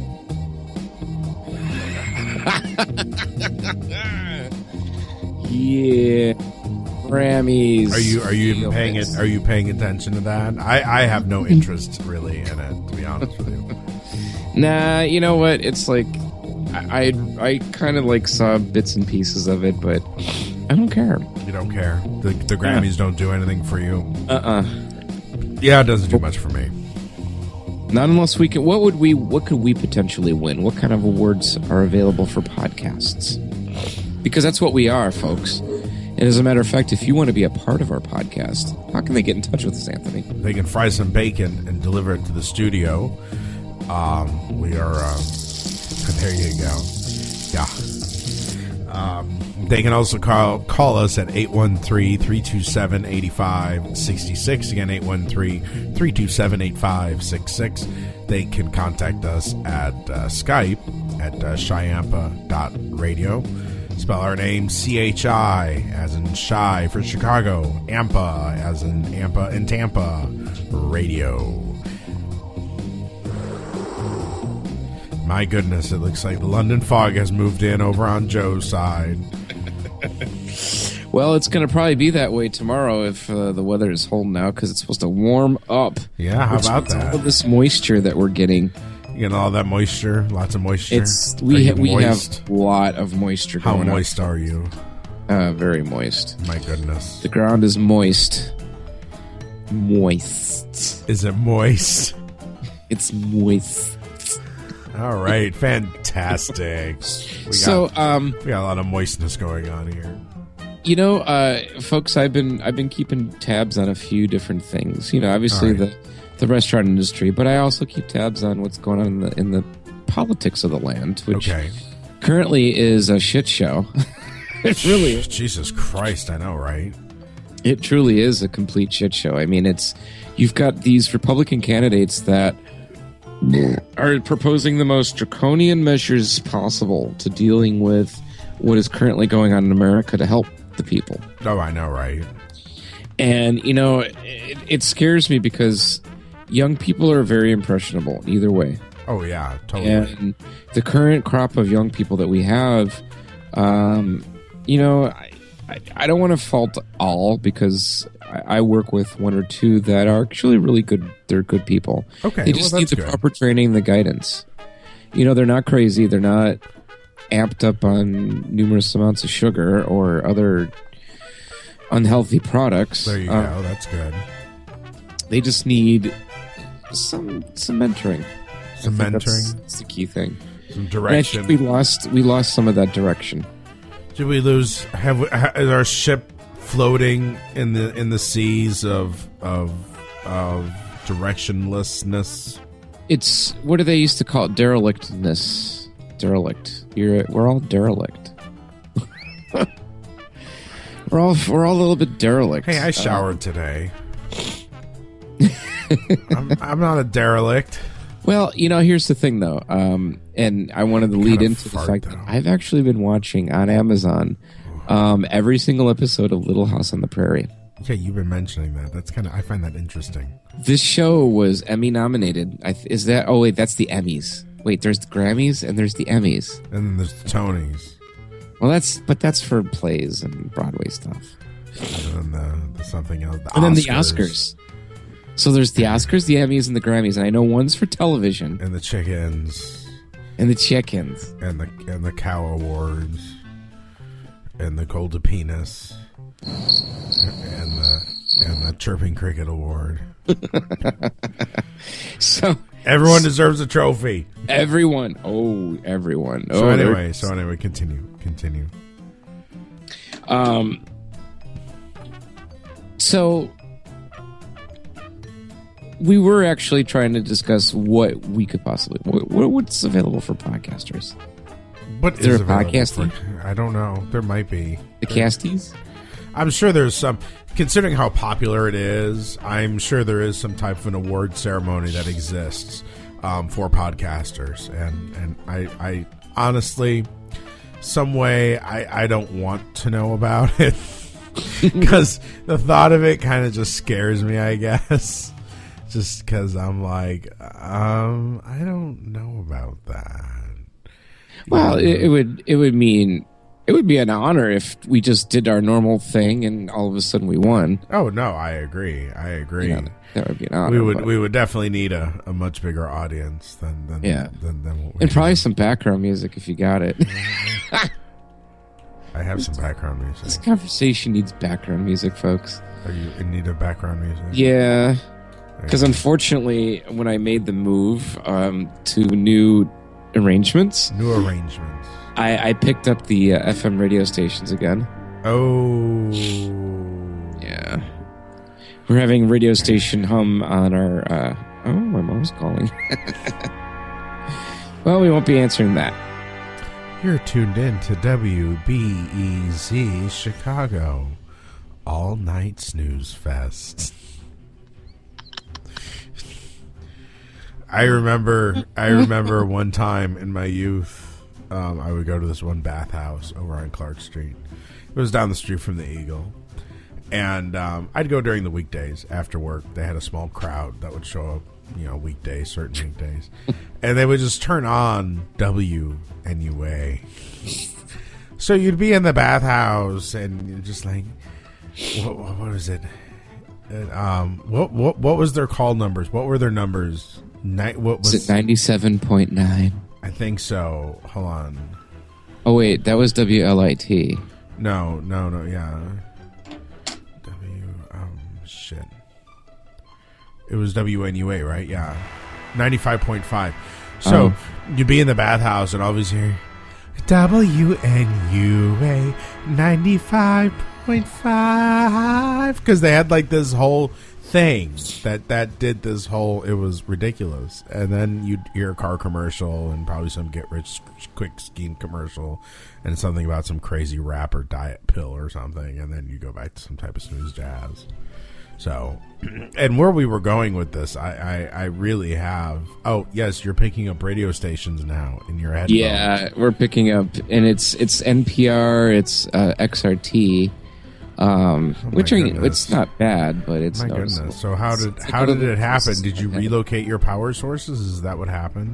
Yeah, Grammys. Are you are you even paying it? Are you paying attention to that? I, I have no interest really in it, to be honest with you. Nah, you know what? It's like I I, I kind of like saw bits and pieces of it, but I don't care. You don't care. The the Grammys don't do anything for you. Uh uh Yeah, it doesn't do much for me. Not unless we can. What would we? What could we potentially win? What kind of awards are available for podcasts? Because that's what we are, folks. And as a matter of fact, if you want to be a part of our podcast, how can they get in touch with us, Anthony? They can fry some bacon and deliver it to the studio. Um, we are. Um, there you go. Yeah. Um, they can also call call us at eight one three, three two seven, eight five six six. Again, eight one three, three two seven, eight five six six. They can contact us at uh, Skype at uh, Chiampa dot radio. Spell our name C H I as in Shy for Chicago, Ampa as in Ampa and Tampa, radio. My goodness, it looks like the London fog has moved in over on Joe's side. Well, it's going to probably be that way tomorrow if uh, the weather is holding out, because it's supposed to warm up. Yeah, how Which about means that? All this moisture that we're getting. You getting all that moisture? Lots of moisture? It's Are we you ha- we moist? have a lot of moisture. How going moist on. are you? Uh, very moist. My goodness. The ground is moist. Moist. Is it moist? It's moist. All right, fantastic. We got, So, um, we got a lot of moistness going on here. You know, uh, folks, I've been I've been keeping tabs on a few different things. You know, obviously All right. the, the restaurant industry, but I also keep tabs on what's going on in the in the politics of the land, which Okay. currently is a shit show. It really is. Jesus Christ, I know, right? It truly is a complete shit show. I mean, it's you've got these Republican candidates that are proposing the most draconian measures possible to dealing with what is currently going on in America to help the people. Oh, I know, right? And, you know, it, it scares me because young people are very impressionable either way. Oh, yeah, totally. And the current crop of young people that we have, um, you know, I, I, I don't want to fault all, because I, I work with one or two that are actually really good. They're good people. Okay, They just well, need that's the good. proper training, the guidance. You know, they're not crazy. They're not amped up on numerous amounts of sugar or other unhealthy products. There you Uh, go. That's good. They just need some some mentoring. Some I think That's, mentoring? that's the key thing. Some And I direction. think we lost we lost some of that direction. Did we lose? Have we, ha, is our ship floating in the in the seas of of of directionlessness? It's what do they used to call it? Derelictness. Derelict. You're we're all derelict. we're all we're all a little bit derelict. Hey, I showered today. I'm, I'm not a derelict. Well, you know, here's the thing, though, um, and I wanted to lead Kind of into the fart, fact though. that I've actually been watching on Amazon um, every single episode of Little House on the Prairie. Yeah, you've been mentioning that. That's kind of. I find that interesting. This show was Emmy nominated. I th- is that? Oh wait, that's the Emmys. Wait, there's the Grammys and there's the Emmys. And then there's the Tonys. Well, that's but that's for plays and Broadway stuff. And then the, the something else. The and then the Oscars. Oscars. So there's the Oscars, the Emmys, and the Grammys, and I know one's for television. And the chickens. And the chickens. And the and the cow awards. And the golden penis. And the and the chirping cricket award. So everyone deserves a trophy. Everyone. Oh, everyone. So oh, anyway, there- so anyway, continue, continue. Um. So we were actually trying to discuss what we could possibly what, what's available for podcasters. What Is there is a available podcasting? for- I don't know. There might be The casties. I'm sure there's some, considering how popular it is, I'm sure there is some type of an award ceremony that exists um, for podcasters. And, and I, I honestly, some way, I, I don't want to know about it. Because the thought of it kind of just scares me, I guess. Just because I'm like, um, I don't know about that. Well, it, it would it would mean it would be an honor if we just did our normal thing and all of a sudden we won. Oh no, I agree. I agree. You know, that would be an honor. We would but, we would definitely need a, a much bigger audience than than yeah. than, than what we and probably need. some background music if you got it. I have some background music. This conversation needs background music, folks. Are you in need of background music? Yeah, because unfortunately, when I made the move um, to new arrangements, new arrangements, I, I picked up the uh, F M radio stations again. Oh, yeah. We're having radio station hum on our. Uh, oh, my mom's calling. Well, we won't be answering that. You're tuned in to W B E Z Chicago, All Night Snooze Fest. I remember, I remember one time in my youth, um, I would go to this one bathhouse over on Clark Street. It was down the street from the Eagle, and um, I'd go during the weekdays after work. They had a small crowd that would show up, you know, weekdays, certain weekdays, and they would just turn on W N U A. So you'd be in the bathhouse, and you're just like, what, what, what was it? And, um, what what what was their call numbers? What were their numbers? Night. What was, was it? Ninety-seven point nine. I think so. Hold on. Oh wait, that was W L I T. No, no, no. Yeah. W. Um. Shit. It was W N U A, right? Yeah. Ninety-five point five. So um, you'd be in the bathhouse, and always hear W N U A ninety-five point five because they had like this whole thing that that did this whole. It was ridiculous. And then you'd hear a car commercial and probably some get rich quick scheme commercial and something about some crazy rap or diet pill or something, and then you go back to some type of snooze jazz. So, and where we were going with this, I, I, I really have. Oh, yes, you're picking up radio stations now in your headphones. Yeah, we're picking up, and it's it's N P R, it's uh, X R T, um, oh which are, goodness. it's not bad, but it's my noticeable. goodness. So how did it's how like did it happen? Did you like relocate your power sources? Is that what happened?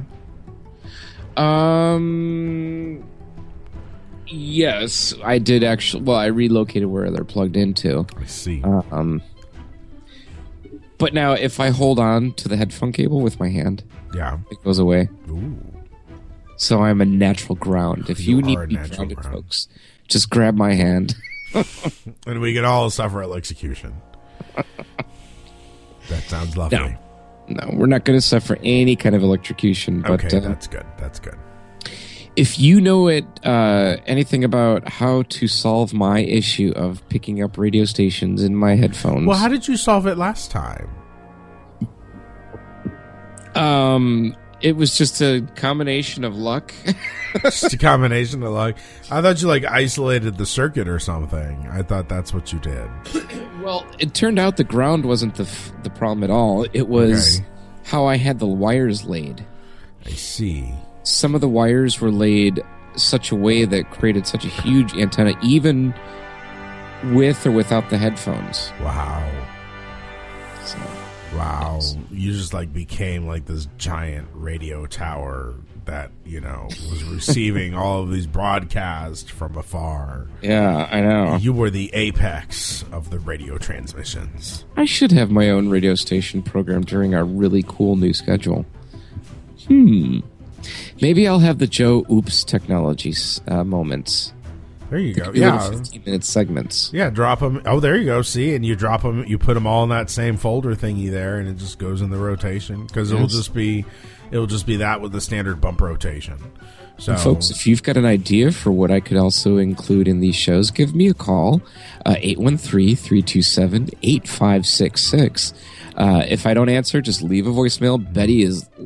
Um. Yes, I did actually. Well, I relocated where they're plugged into. I see. Um. But now, if I hold on to the headphone cable with my hand, yeah, it goes away. Ooh. So I'm a natural ground. If you, you need to be grounded, ground. folks, just grab my hand. And we can all suffer electrocution. That sounds lovely. No, no we're not going to suffer any kind of electrocution. But, okay, uh, that's good. That's good. If you know it, uh, anything about how to solve my issue of picking up radio stations in my headphones. Well, how did you solve it last time? Um, it was just a combination of luck. Just a combination of luck. I thought you like isolated the circuit or something. I thought that's what you did. Well, it turned out the ground wasn't the f- the problem at all. It was okay. How I had the wires laid. I see. Some of the wires were laid such a way that created such a huge antenna, even with or without the headphones. Wow. So, wow. Yes. You just like became like this giant radio tower that, you know, was receiving all of these broadcasts from afar. Yeah, I know. You were the apex of the radio transmissions. I should have my own radio station program during our really cool new schedule. Hmm. Maybe I'll have the Joe Oops Technologies uh, moments. There you go. Yeah, fifteen minute segments. Yeah, drop them. Oh, there you go. See, and you drop them. You put them all in that same folder thingy there, and it just goes in the rotation because yes. it'll just be, it'll just be that with the standard bump rotation. So, and folks, if you've got an idea for what I could also include in these shows, give me a call, uh, eight one three, three two seven, eight five six six. Uh, if I don't answer, just leave a voicemail. Betty is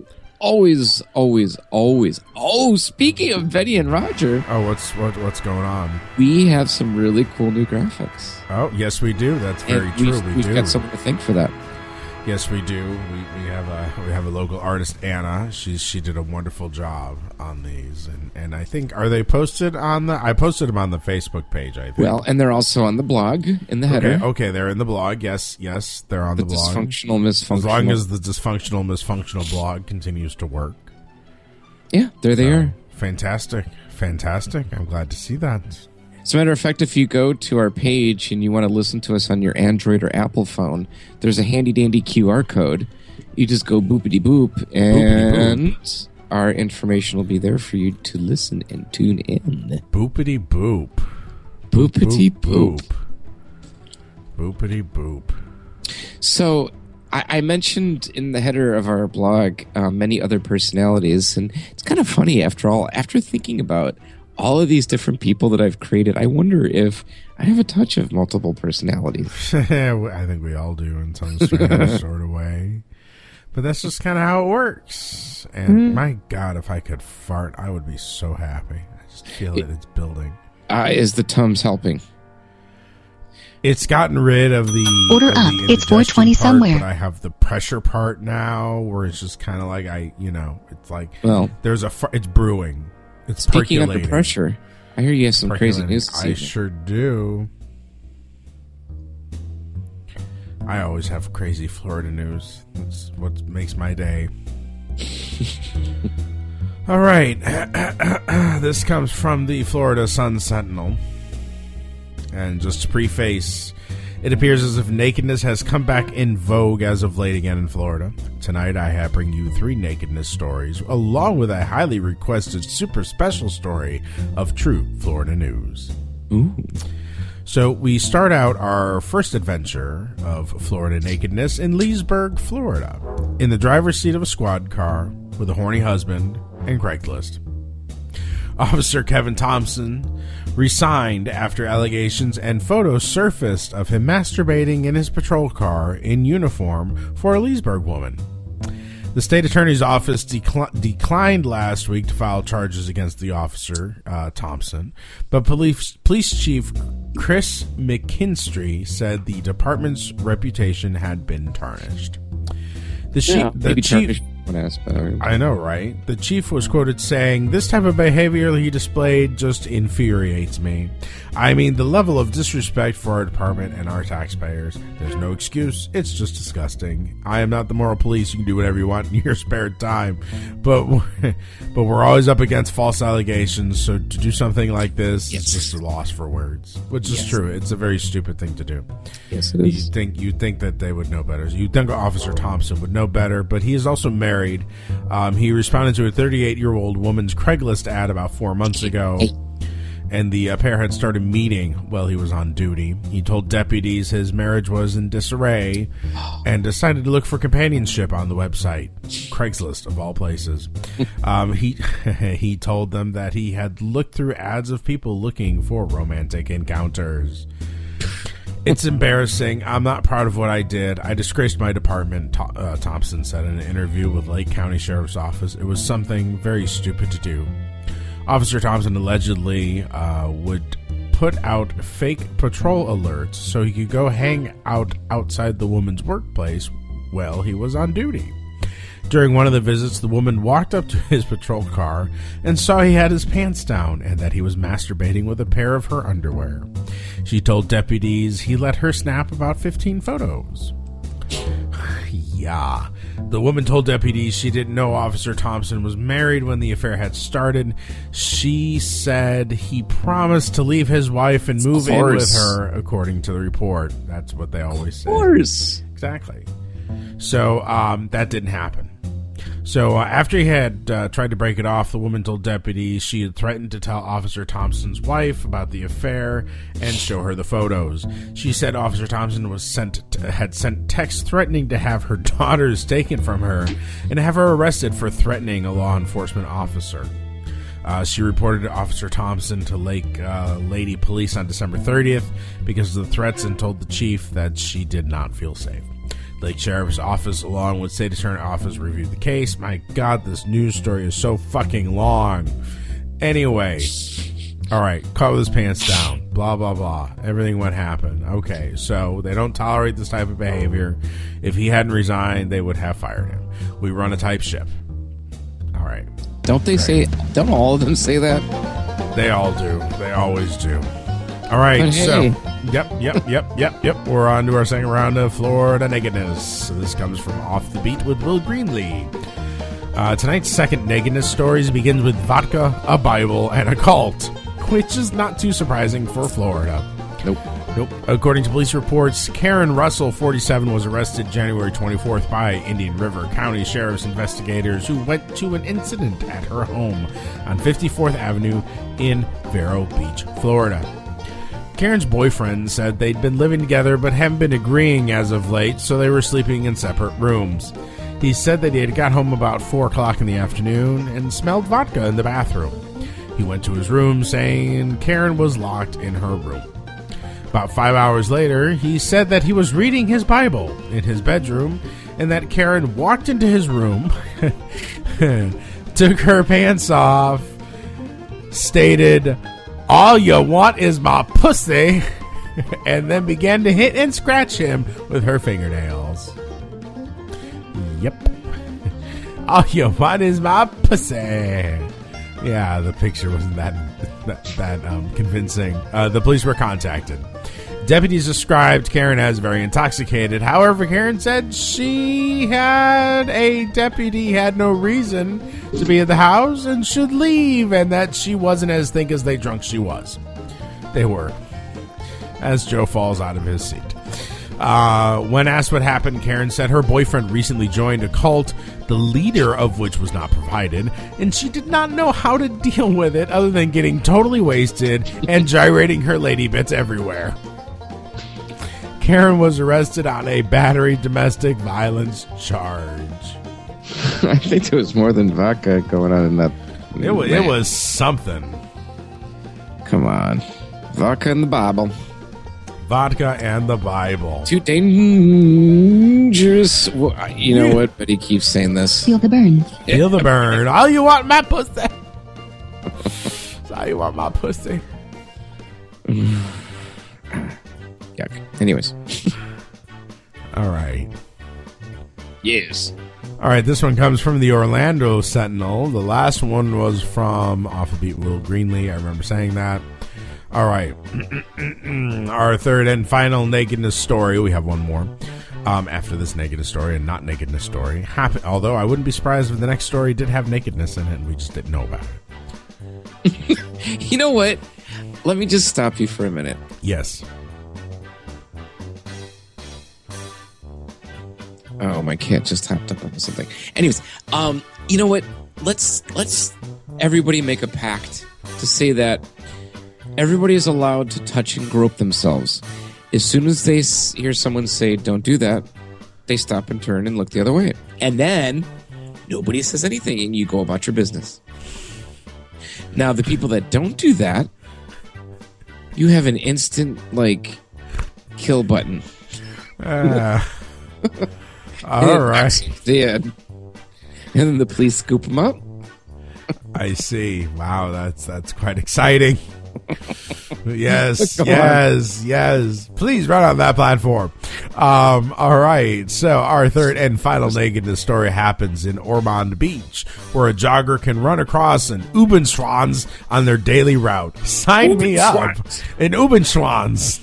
always, always, always. Oh, speaking of Betty and Roger. Oh, what's what, what's going on? We have some really cool new graphics. Oh, yes, we do. That's very and true. We've, we we've do. got someone to thank for that. Yes, we do. We we have a we have a local artist, Anna. She she did a wonderful job on these, and, and I think are they posted on the? I posted them on the Facebook page. I think. Well, and they're also on the blog in the header. Okay, okay, they're in the blog. Yes, yes, they're on the, the blog. Dysfunctional, misfunctional. As long as the dysfunctional, misfunctional blog continues to work. Yeah, there they so, are. Fantastic, fantastic. I'm glad to see that. As a matter of fact, if you go to our page and you want to listen to us on your Android or Apple phone, there's a handy-dandy Q R code. You just go boopity-boop, and boopity-boop. Our information will be there for you to listen and tune in. Boopity-boop. Boopity-boop. Boopity-boop. So, I, I mentioned in the header of our blog uh, many other personalities, and it's kind of funny, after all, after thinking about all of these different people that I've created, I wonder if I have a touch of multiple personalities. I think we all do in some strange sort of way. But that's just kind of how it works. And mm. my God, if I could fart, I would be so happy. I just feel it, that it's building. Uh, is the Tums helping? It's gotten rid of the order of up. The It's four twenty part, somewhere. But I have the pressure part now, where it's just kind of like I, you know, it's like well, there's a it's brewing. It's speaking percolating. under pressure. I hear you have some crazy news to I sure do. I always have crazy Florida news. That's what makes my day. All right. This comes from the Florida Sun Sentinel. And just to preface, it appears as if nakedness has come back in vogue as of late again in Florida. Tonight I have bring you three nakedness stories, along with a highly requested super special story of true Florida news. Ooh. So we start out our first adventure of Florida nakedness in Leesburg, Florida, in the driver's seat of a squad car with a horny husband and Craigslist. Officer Kevin Thompson resigned after allegations and photos surfaced of him masturbating in his patrol car in uniform for a Leesburg woman. The state attorney's office decl- declined last week to file charges against the officer, uh, Thompson, but police, police chief Chris McKinstry said the department's reputation had been tarnished. The, she- yeah, the chief... One aspect. I know, right? The chief was quoted saying, "This type of behavior he displayed just infuriates me. I mean, the level of disrespect for our department and our taxpayers. There's no excuse. It's just disgusting. I am not the moral police. You can do whatever you want in your spare time. But but we're always up against false allegations, so to do something like this yes. is just a loss for words." Which is yes. true. It's a very stupid thing to do. Yes, it is. You'd think, you'd think that they would know better. You'd think Officer Thompson would know better, but he is also married. Married. Um, he responded to a thirty-eight-year-old woman's Craigslist ad about four months ago, and the uh, pair had started meeting while he was on duty. He told deputies his marriage was in disarray and decided to look for companionship on the website, Craigslist of all places. Um, he he told them that he had looked through ads of people looking for romantic encounters. "It's embarrassing. I'm not proud of what I did. I disgraced my department," Th- uh, Thompson said in an interview with Lake County Sheriff's Office. "It was something very stupid to do." Officer Thompson allegedly uh, would put out fake patrol alerts so he could go hang out outside the woman's workplace while he was on duty. During one of the visits, the woman walked up to his patrol car and saw he had his pants down and that he was masturbating with a pair of her underwear. She told deputies he let her snap about fifteen photos. Yeah. The woman told deputies she didn't know Officer Thompson was married when the affair had started. She said he promised to leave his wife and move in with her, according to the report. That's what they always say. Of course. Exactly. So um, that didn't happen. So uh, after he had uh, tried to break it off, the woman told deputies she had threatened to tell Officer Thompson's wife about the affair and show her the photos. She said Officer Thompson was sent t- had sent texts threatening to have her daughters taken from her and have her arrested for threatening a law enforcement officer. Uh, she reported Officer Thompson to Lake uh, Lady Police on December thirtieth because of the threats and told the chief that she did not feel safe. Lake Sheriff's Office, along with State Attorney Office, reviewed the case. My God, this news story is so fucking long. Anyway, all right, caught with his pants down. Blah, blah, blah. Everything what happened. Okay, so they don't tolerate this type of behavior. If he hadn't resigned, they would have fired him. We run a type ship. All right. Don't they Right. say, don't all of them say that? They all do. They always do. All right, But so hey. yep, yep, yep, yep, yep. We're on to our second round of Florida nakedness. So this comes from Off the Beat with Will Greenlee. Uh, tonight's second nakedness stories begins with vodka, a Bible, and a cult, which is not too surprising for Florida. Nope. Nope. According to police reports, Karen Russell, forty-seven, was arrested January twenty-fourth by Indian River County Sheriff's investigators who went to an incident at her home on fifty-fourth Avenue in Vero Beach, Florida. Karen's boyfriend said they'd been living together but haven't been agreeing as of late, so they were sleeping in separate rooms. He said that he had got home about four o'clock in the afternoon and smelled vodka in the bathroom. He went to his room, saying Karen was locked in her room. About five hours later, he said that he was reading his Bible in his bedroom and that Karen walked into his room, took her pants off, stated, "All you want is my pussy," and then began to hit and scratch him with her fingernails. Yep. All you want is my pussy. Yeah, the picture wasn't that that, that um, convincing. Uh, the police were contacted. Deputies described Karen as very intoxicated. However, Karen said she had a deputy had no reason to be at the house and should leave, and that she wasn't as think as they drunk she was. They were. As Joe falls out of his seat. Uh, when asked what happened, Karen said her boyfriend recently joined a cult, the leader of which was not provided, and she did not know how to deal with it other than getting totally wasted and gyrating her lady bits everywhere. Karen was arrested on a battery domestic violence charge. I think there was more than vodka going on in that. It was, it was something. Come on. Vodka and the Bible. Vodka and the Bible. Too dangerous. Well, you know what? But he keeps saying this. Feel the burn. Feel the burn. All you want, my pussy. All you want, my pussy. Yuck. Anyways. All right. Yes. All right, this one comes from the Orlando Sentinel. The last one was from Off the Beat Will Greenlee. I remember saying that. All right. Our third and final nakedness story. We have one more um, after this nakedness story and not nakedness story. Happen- although I wouldn't be surprised if the next story did have nakedness in it and we just didn't know about it. You know what? Let me just stop you for a minute. Yes. Oh, my cat just hopped up on something. Anyways, um, you know what? Let's let's everybody make a pact to say that everybody is allowed to touch and grope themselves. As soon as they s- hear someone say, "Don't do that," they stop and turn and look the other way. And then nobody says anything, and you go about your business. Now, the people that don't do that, you have an instant like kill button. Uh, all right. Dead. And then the police scoop them up. I see. Wow, that's that's quite exciting. Yes, Come yes, on. yes. Please run on that platform. Um, all right. So our third and final nakedness story happens in Ormond Beach, where a jogger can run across an Ubenschwanz on their daily route. Sign me up. An Ubenschwanz.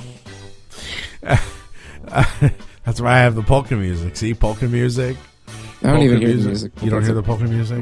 That's why I have the polka music. See, polka music. I don't Polka even hear the music. You don't hear the polka music?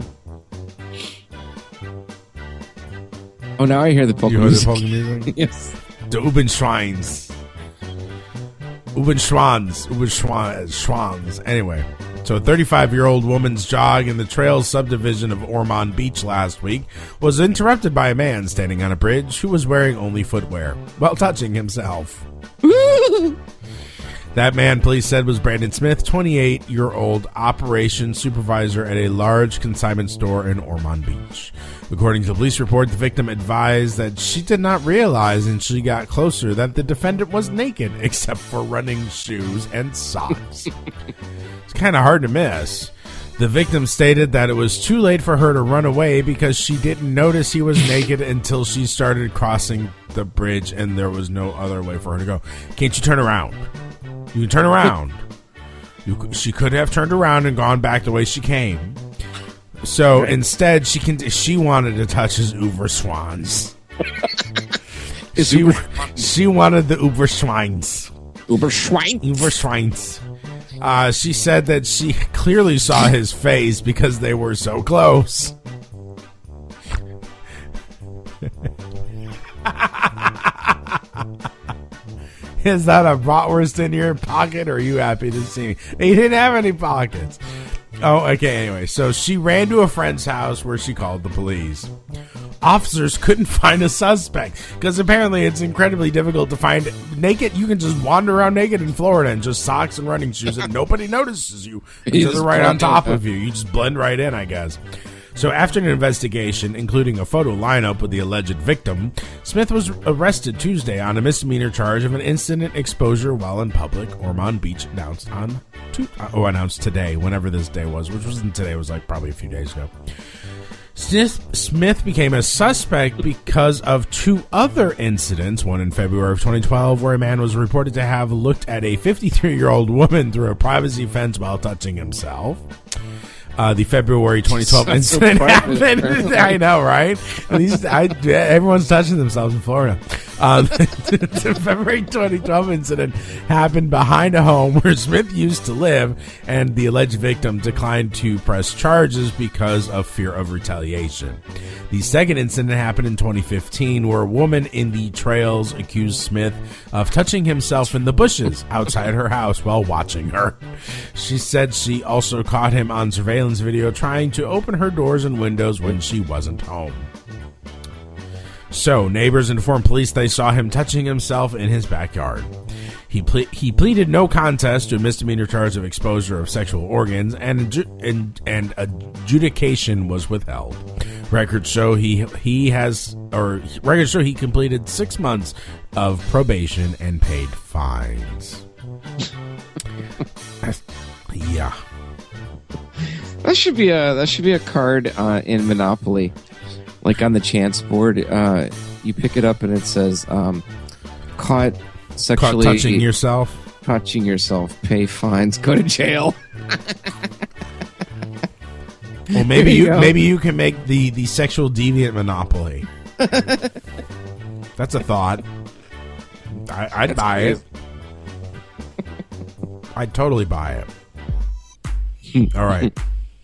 Oh, now I hear the polka You heard the music. polka music? Yes. The Ubenschweins. Ubenschwanz. Ubenschwanz. Anyway, so a thirty-five-year-old woman's jog in the Trails subdivision of Ormond Beach last week was interrupted by a man standing on a bridge who was wearing only footwear while touching himself. That man, police said, was Brandon Smith, twenty-eight-year-old operations supervisor at a large consignment store in Ormond Beach. According to the police report, the victim advised that she did not realize until she got closer that the defendant was naked, except for running shoes and socks. It's kind of hard to miss. The victim stated that it was too late for her to run away because she didn't notice he was naked until she started crossing the bridge and there was no other way for her to go. Can't you turn around? You can turn around. You, she could have turned around and gone back the way she came. So right. instead, she can. She wanted to touch his Uberswans. she, she wanted the Uberswines. Uberswine? Uberswines. Uh, she said that she clearly saw his face because they were so close. Is that a bratwurst in your pocket, or are you happy to see me? He didn't have any pockets. Oh, okay, anyway. So she ran to a friend's house where she called the police. Officers couldn't find a suspect because apparently it's incredibly difficult to find naked. You can just wander around naked in Florida in just socks and running shoes and nobody notices you because they're right on top of you. You just blend right in, I guess. So after an investigation, including a photo lineup with the alleged victim, Smith was arrested Tuesday on a misdemeanor charge of an incident exposure while in public. Ormond Beach announced on to, oh, announced today, whenever this day was, which wasn't today, it was like probably a few days ago. Smith became a suspect because of two other incidents, one in February of twenty twelve, where a man was reported to have looked at a fifty-three-year-old woman through a privacy fence while touching himself. Uh, the February twenty twelve That's incident so happened. I know, right? These, I, everyone's touching themselves in Florida. Uh, the, the February twenty twelve incident happened behind a home where Smith used to live, and the alleged victim declined to press charges because of fear of retaliation. The second incident happened in twenty fifteen, where a woman in the trails accused Smith of touching himself in the bushes outside her house while watching her. She said she also caught him on surveillance video trying to open her doors and windows when she wasn't home. So, neighbors informed police they saw him touching himself in his backyard. He ple- he pleaded no contest to a misdemeanor charge of exposure of sexual organs, and adju- and, and adjudication was withheld. Records show he he has or records show he completed six months of probation and paid fines. Yeah. That should be a that should be a card uh, in Monopoly, like on the chance board. Uh, you pick it up and it says um, "Caught sexually caught touching yourself, touching yourself, pay fines, go to jail." Well, maybe you, you maybe you can make the, the sexual deviant Monopoly. That's a thought. I, I'd That's buy crazy. it. I'd totally buy it. All right.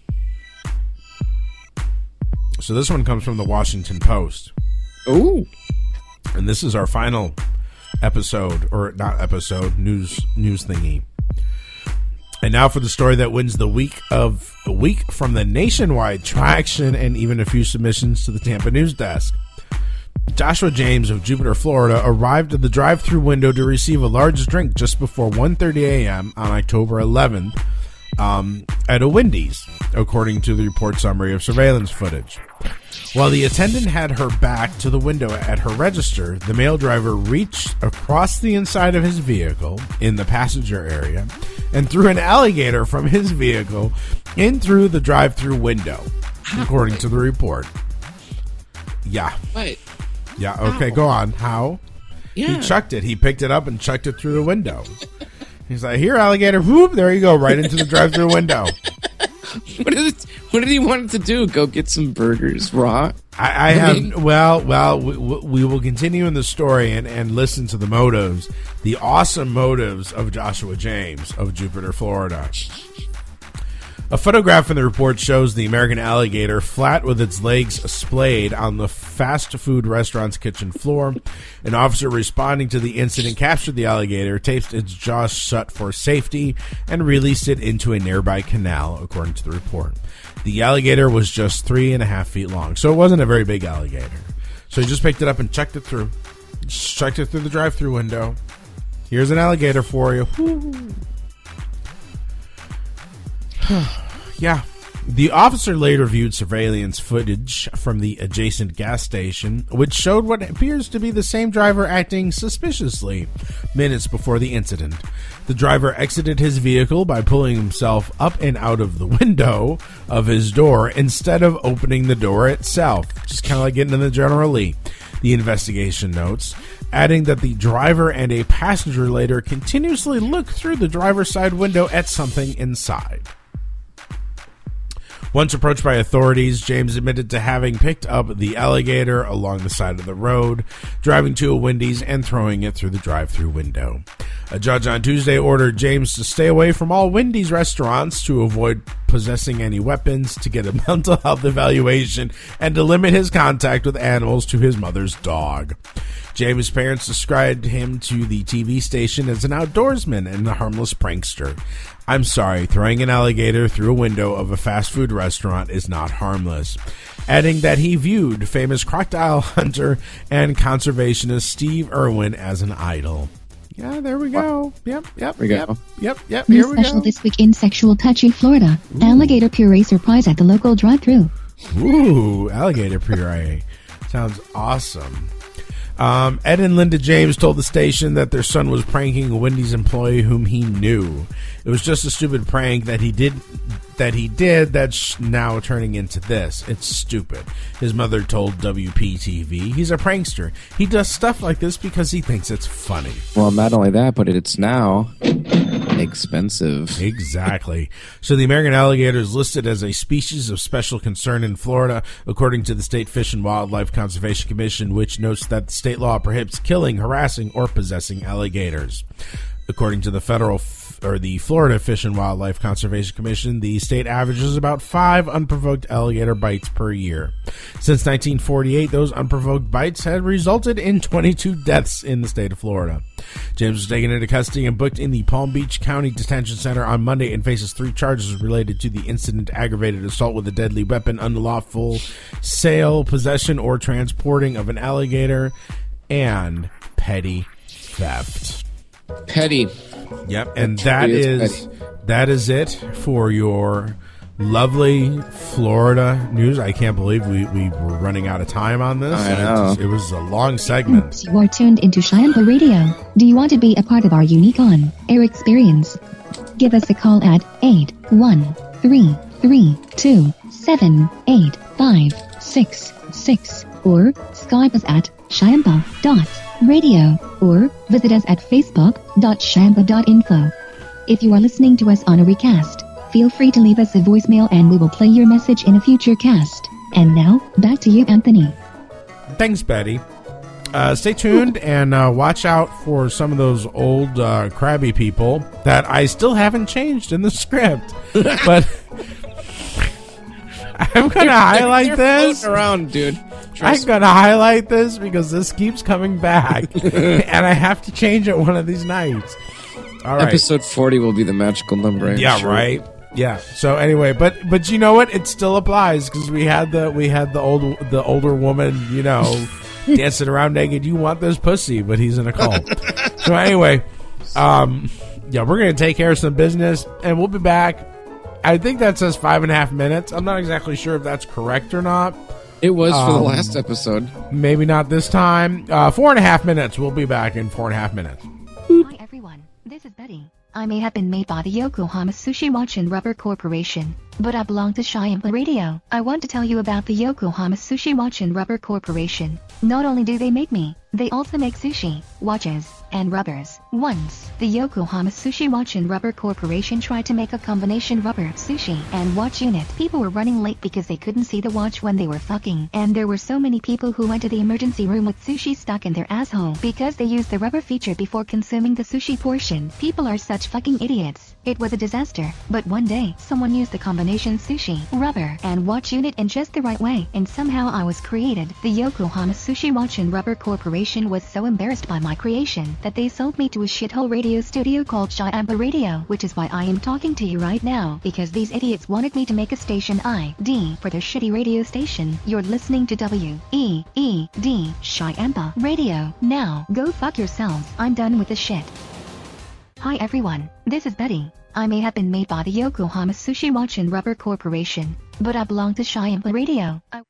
So this one comes from the Washington Post. Ooh. And this is our final episode, or not episode, news news thingy. And now for the story that wins the week of the week from the nationwide traction and even a few submissions to the Tampa News Desk. Joshua James of Jupiter, Florida, arrived at the drive-thru window to receive a large drink just before one thirty a.m. on October eleventh um, at a Wendy's, according to the report summary of surveillance footage. While the attendant had her back to the window at her register, the male driver reached across the inside of his vehicle in the passenger area and threw an alligator from his vehicle in through the drive-thru window, according to the report. Yeah. Wait. Yeah, okay, How? Go on. How? Yeah. He chucked it. He picked it up and chucked it through the window. He's like, here, alligator. Whoop, there you go, right into the drive-thru window. What did it, what did he want it to do? Go get some burgers raw? I, I have, well, well, we, we will continue in the story and, and listen to the motives, the awesome motives of Joshua James of Jupiter, Florida. A photograph in the report shows the American alligator flat with its legs splayed on the fast food restaurant's kitchen floor. An officer responding to the incident captured the alligator, taped its jaws shut for safety, and released it into a nearby canal, according to the report. The alligator was just three and a half feet long, so it wasn't a very big alligator. So he just picked it up and chucked it through. Chucked it through the drive-thru window. Here's an alligator for you. Yeah. The officer later viewed surveillance footage from the adjacent gas station, which showed what appears to be the same driver acting suspiciously minutes before the incident. The driver exited his vehicle by pulling himself up and out of the window of his door instead of opening the door itself. Just kind of like getting in the General Lee. The investigation notes, adding that the driver and a passenger later continuously looked through the driver's side window at something inside. Once approached by authorities, James admitted to having picked up the alligator along the side of the road, driving to a Wendy's and throwing it through the drive-thru window. A judge on Tuesday ordered James to stay away from all Wendy's restaurants to avoid possessing any weapons, to get a mental health evaluation, and to limit his contact with animals to his mother's dog. James' parents described him to the T V station as an outdoorsman and a harmless prankster. I'm sorry, throwing an alligator through a window of a fast food restaurant is not harmless. Adding that he viewed famous crocodile hunter and conservationist Steve Irwin as an idol. Yeah, there we go. Yep, yep, we yep, go. yep, yep. New Here we special go. this week in Sexual Touchy, Florida. Ooh. Alligator puree surprise at the local drive-thru. Ooh, alligator puree. Sounds awesome. Um, Ed and Linda James told the station that their son was pranking a Wendy's employee whom he knew. It was just a stupid prank that he did that he did that's now turning into this. It's stupid. His mother told W P T V. He's a prankster. He does stuff like this because he thinks it's funny. Well, not only that, but it's now expensive. Exactly. So the American alligator is listed as a species of special concern in Florida, according to the State Fish and Wildlife Conservation Commission, which notes that the state law prohibits killing, harassing, or possessing alligators. According to the federal f- or the Florida Fish and Wildlife Conservation Commission, the state averages about five unprovoked alligator bites per year. Since nineteen forty-eight, those unprovoked bites had resulted in twenty-two deaths in the state of Florida. James was taken into custody and booked in the Palm Beach County Detention Center on Monday and faces three charges related to the incident: aggravated assault with a deadly weapon, unlawful sale, possession, or transporting of an alligator, and petty theft. Petty. Yep, and that is that is it for your lovely Florida news. I can't believe we, we were running out of time on this. I know. It, it was a long segment. You are tuned into Cheyenne Radio. Do you want to be a part of our unique on-air experience? Give us a call at eight one three three two seven eight five six six or Skype us at Cheyenne dot radio or visit us at facebook dot shamba dot info. If you are listening to us on a recast, feel free to leave us a voicemail and we will play your message in a future cast. And now, back to you, Anthony. Thanks, Betty. Uh, stay tuned and uh, watch out for some of those old uh, crabby people that I still haven't changed in the script. But I'm going to highlight this. Around, dude. I'm going to highlight this because this keeps coming back. And I have to change it one of these nights. All right. Episode forty will be the magical number. I'm yeah, sure. right. Yeah. So anyway, but but you know what? It still applies because we had the we had the old the older woman, you know, dancing around naked. You want this pussy, but he's in a cult. So anyway, um, yeah, we're gonna take care of some business, and we'll be back. I think that says five and a half minutes. I'm not exactly sure if that's correct or not. It was um, for the last episode. Maybe not this time. Uh, four and a half minutes. We'll be back in four and a half minutes. Hi everyone, this is Betty. I may have been made by the Yokohama Sushi Watch and Rubber Corporation, but I belong to Cheyenne Radio. I want to tell you about the Yokohama Sushi Watch and Rubber Corporation. Not only do they make me, they also make sushi, watches, and rubbers. Once, the Yokohama Sushi Watch and Rubber Corporation tried to make a combination rubber, sushi, and watch unit. People were running late because they couldn't see the watch when they were fucking. And there were so many people who went to the emergency room with sushi stuck in their asshole because they used the rubber feature before consuming the sushi portion. People are such fucking idiots. It was a disaster. But one day, someone used the combination sushi, rubber, and watch unit in just the right way, and somehow I was created. The Yokohama Sushi Watch and Rubber Corporation was so embarrassed by my creation that they sold me to a shithole radio studio called Cheyenne Radio, which is why I am talking to you right now, because these idiots wanted me to make a station I D for their shitty radio station. You're listening to W E E D Cheyenne Radio. Now, go fuck yourselves. I'm done with the shit. Hi everyone, this is Betty. I may have been made by the Yokohama Sushi Watch and Rubber Corporation, but I belong to Shyampa Radio. I-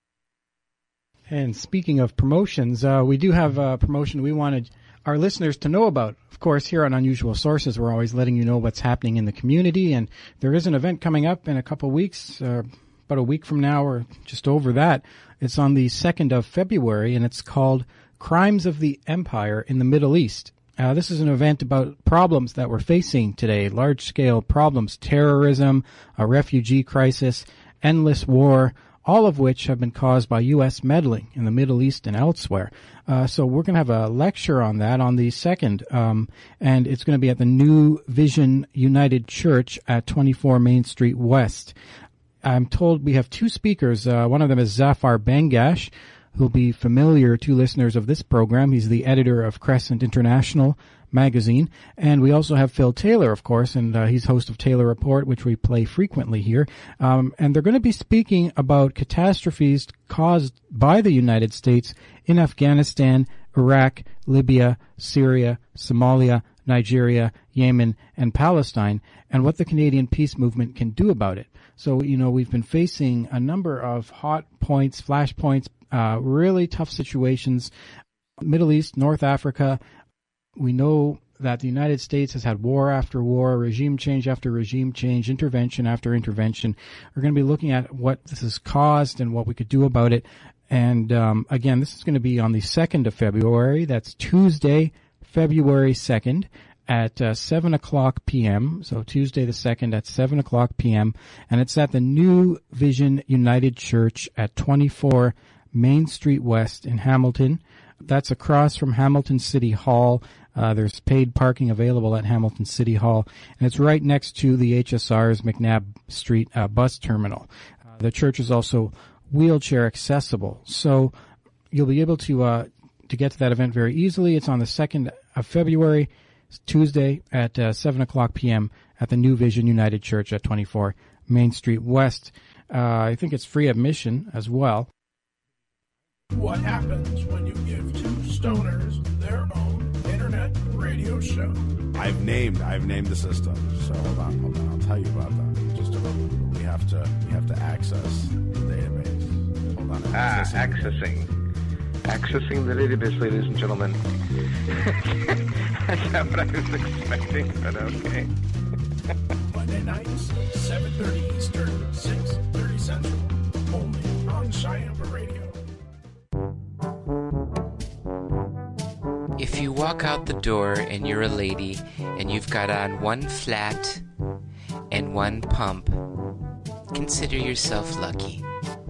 And speaking of promotions, uh, we do have a promotion we wanted our listeners to know about. Of course, here on Unusual Sources, we're always letting you know what's happening in the community, and there is an event coming up in a couple of weeks, uh, about a week from now or just over that. It's on the second of February, and it's called Crimes of the Empire in the Middle East. Uh, this is an event about problems that we're facing today, large-scale problems, terrorism, a refugee crisis, endless war, all of which have been caused by U S meddling in the Middle East and elsewhere. Uh, so we're going to have a lecture on that on the second, um, and it's going to be at the New Vision United Church at twenty-four Main Street West. I'm told we have two speakers. Uh, one of them is Zafar Bangash, who'll be familiar to listeners of this program. He's the editor of Crescent International magazine. And we also have Phil Taylor, of course, and uh, he's host of Taylor Report, which we play frequently here. Um, and they're going to be speaking about catastrophes caused by the United States in Afghanistan, Iraq, Libya, Syria, Somalia, Nigeria, Yemen, and Palestine, and what the Canadian peace movement can do about it. So, you know, we've been facing a number of hot points, flashpoints, uh, really tough situations. Middle East, North Africa. We know that the United States has had war after war, regime change after regime change, intervention after intervention. We're going to be looking at what this has caused and what we could do about it. And, um, again, this is going to be on the second of February. That's Tuesday, February second. At uh, seven o'clock p.m., so Tuesday the second at seven o'clock p.m., and it's at the New Vision United Church at twenty-four Main Street West in Hamilton. That's across from Hamilton City Hall. Uh, there's paid parking available at Hamilton City Hall, and it's right next to the H S R's McNabb Street uh, bus terminal. Uh, the church is also wheelchair accessible, so you'll be able to uh, to get to that event very easily. It's on the second of February. Tuesday at uh, seven o'clock p.m. at the New Vision United Church at twenty-four Main Street West. Uh, I think it's free admission as well. What happens when you give two stoners their own internet radio show? I've named I've named the system. So hold on, hold on. I'll tell you about that. Just a moment. We have to we have to access the database. Hold on. Ah, accessing. Accessing the database, ladies and gentlemen. That's not what I was expecting, but okay. Monday nights, seven thirty Eastern, six thirty Central. Only on Shyampa Radio. If you walk out the door and you're a lady and you've got on one flat and one pump, consider yourself lucky.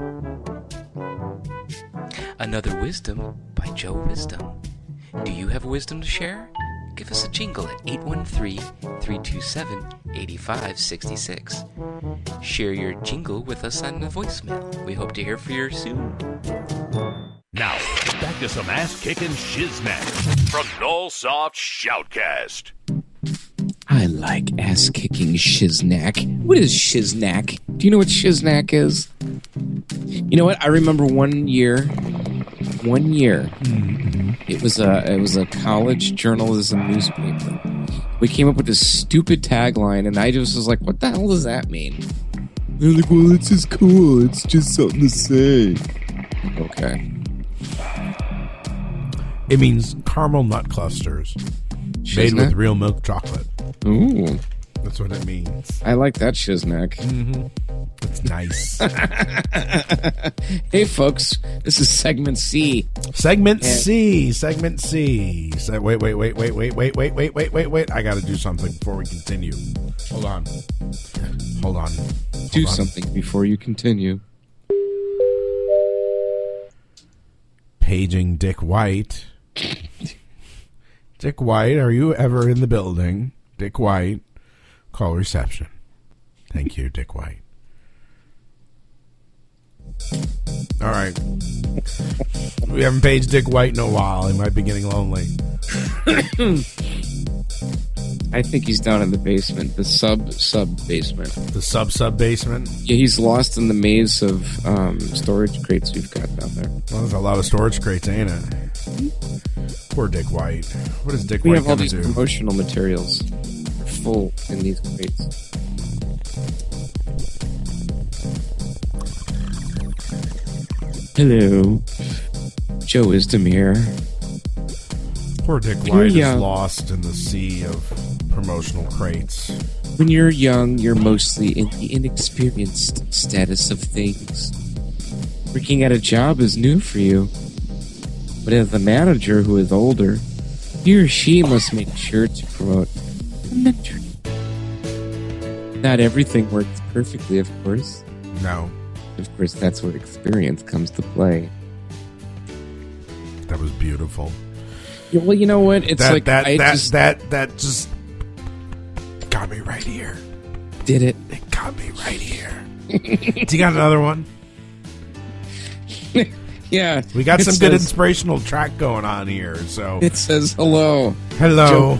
Another Wisdom by Joe Wisdom. Do you have wisdom to share? Give us a jingle at eight one three, three two seven, eight five six six. Share your jingle with us on the voicemail. We hope to hear from you soon. Now, back to some ass-kicking shiznat from Nullsoft Shoutcast. I like ass-kicking shiznak. What is shiznak? Do you know what shiznak is? You know what? I remember one year, one year, mm-hmm. it was a it was a college journalism newspaper. We came up with this stupid tagline, and I just was like, "What the hell does that mean?" They're like, "Well, it's just cool. It's just something to say." Okay. It means caramel nut clusters Shiznak? made with real milk chocolate. Ooh. That's what it means. I like that shiznak. Mm-hmm. It's nice. Hey, folks. This is segment C. Segment and- C. Segment C. Se- wait, wait, wait, wait, wait, wait, wait, wait, wait, wait, wait. I got to do something before we continue. Hold on. Hold on. Hold Do on. something before you continue. Paging Dick White. Dick White, are you ever in the building? Dick White, call reception. Thank you, Dick White. All right. We haven't paged Dick White in a while. He might be getting lonely. I think he's down in the basement, the sub sub basement. The sub sub basement? Yeah, he's lost in the maze of um, storage crates we've got down there. Well, there's a lot of storage crates, ain't it? Poor Dick White. What is Dick We White have all gonna these do? promotional materials. They're full in these crates. Hello. Joe Wisdom here. Poor Dick You're White is young. lost in the sea of promotional crates. When you're young, you're mostly in the inexperienced status of things. Working at a job is new for you. But as a manager who is older, he or she must make sure to promote mentoring. Not everything works perfectly, of course. No. Of course, that's where experience comes to play. That was beautiful. Yeah, well, you know what? It's that, like that I that just that that just got me right here. did it. It got me right here. Do you got another one? Yeah, We got it some good says- inspirational track going on here. So It says hello. hello.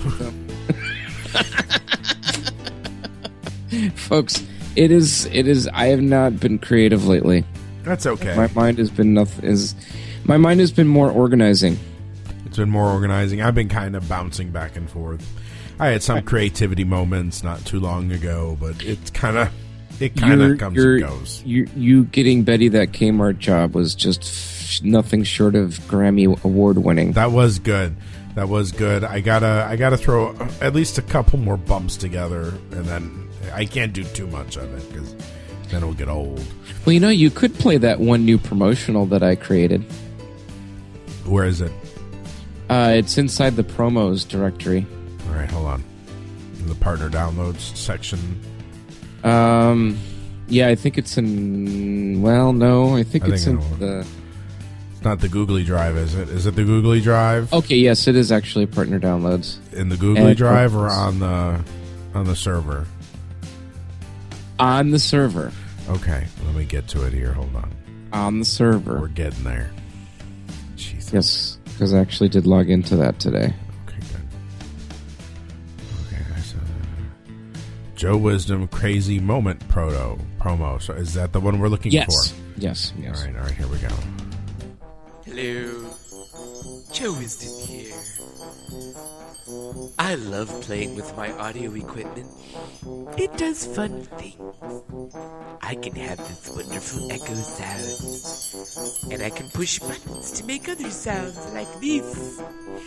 Folks, it is it is I have not been creative lately. That's okay. My mind has been nothing is my mind has been more organizing. It's been more organizing. I've been kind of bouncing back and forth. I had some creativity moments not too long ago, but it's kind of it kind You're- of comes you're- and goes. You you getting Betty that Kmart job was just f- nothing short of Grammy award winning. That was good. That was good. I gotta I gotta throw at least a couple more bumps together, and then I can't do too much of it because then it'll get old. Well, you know, you could play that one new promotional that I created. Where is it? Uh, it's inside the promos directory. All right, hold on. In the partner downloads section. Um, yeah, I think it's in. Well, no, I think I it's think I in know. the. It's not the Googly Drive, is it? Is it the Googly Drive? Okay, yes, it is actually partner downloads. In the Googly And Drive or promos. on the on the server? On the server. Okay, let me get to it here. Hold on. On the server. We're getting there. Jesus. Yes, because I actually did log into that today. Okay, good. Okay, so Joe Wisdom Crazy Moment Proto promo. So is that the one we're looking Yes. for? Yes. Yes. All right, all right, here we go. Hello, Joe Wisdom here. I love playing with my audio equipment. It does fun things. I can have this wonderful echo sound, and I can push buttons to make other sounds like this.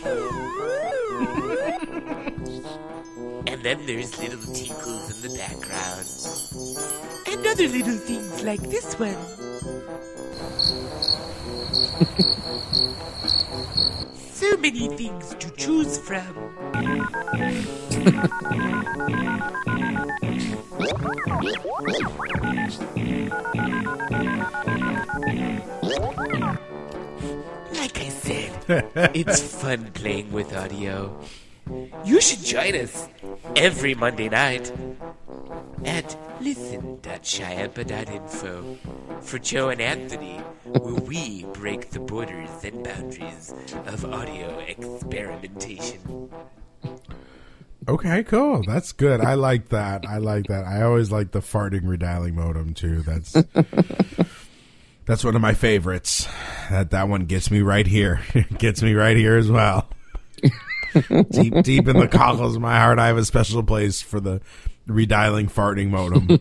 And then there's little tinkles in the background, and other little things like this one. So many things to choose from. Like I said, it's fun playing with audio. You should join us every Monday night at listen dot shyampa dot info for Joe and Anthony, where we break the borders and boundaries of audio experimentation. Okay, cool. That's good. I like that. I like that. I always like the farting redialing modem too. That's that's one of my favorites. That that one gets me right here. Gets me right here as well. deep deep in the cockles of my heart, I have a special place for the redialing farting modem.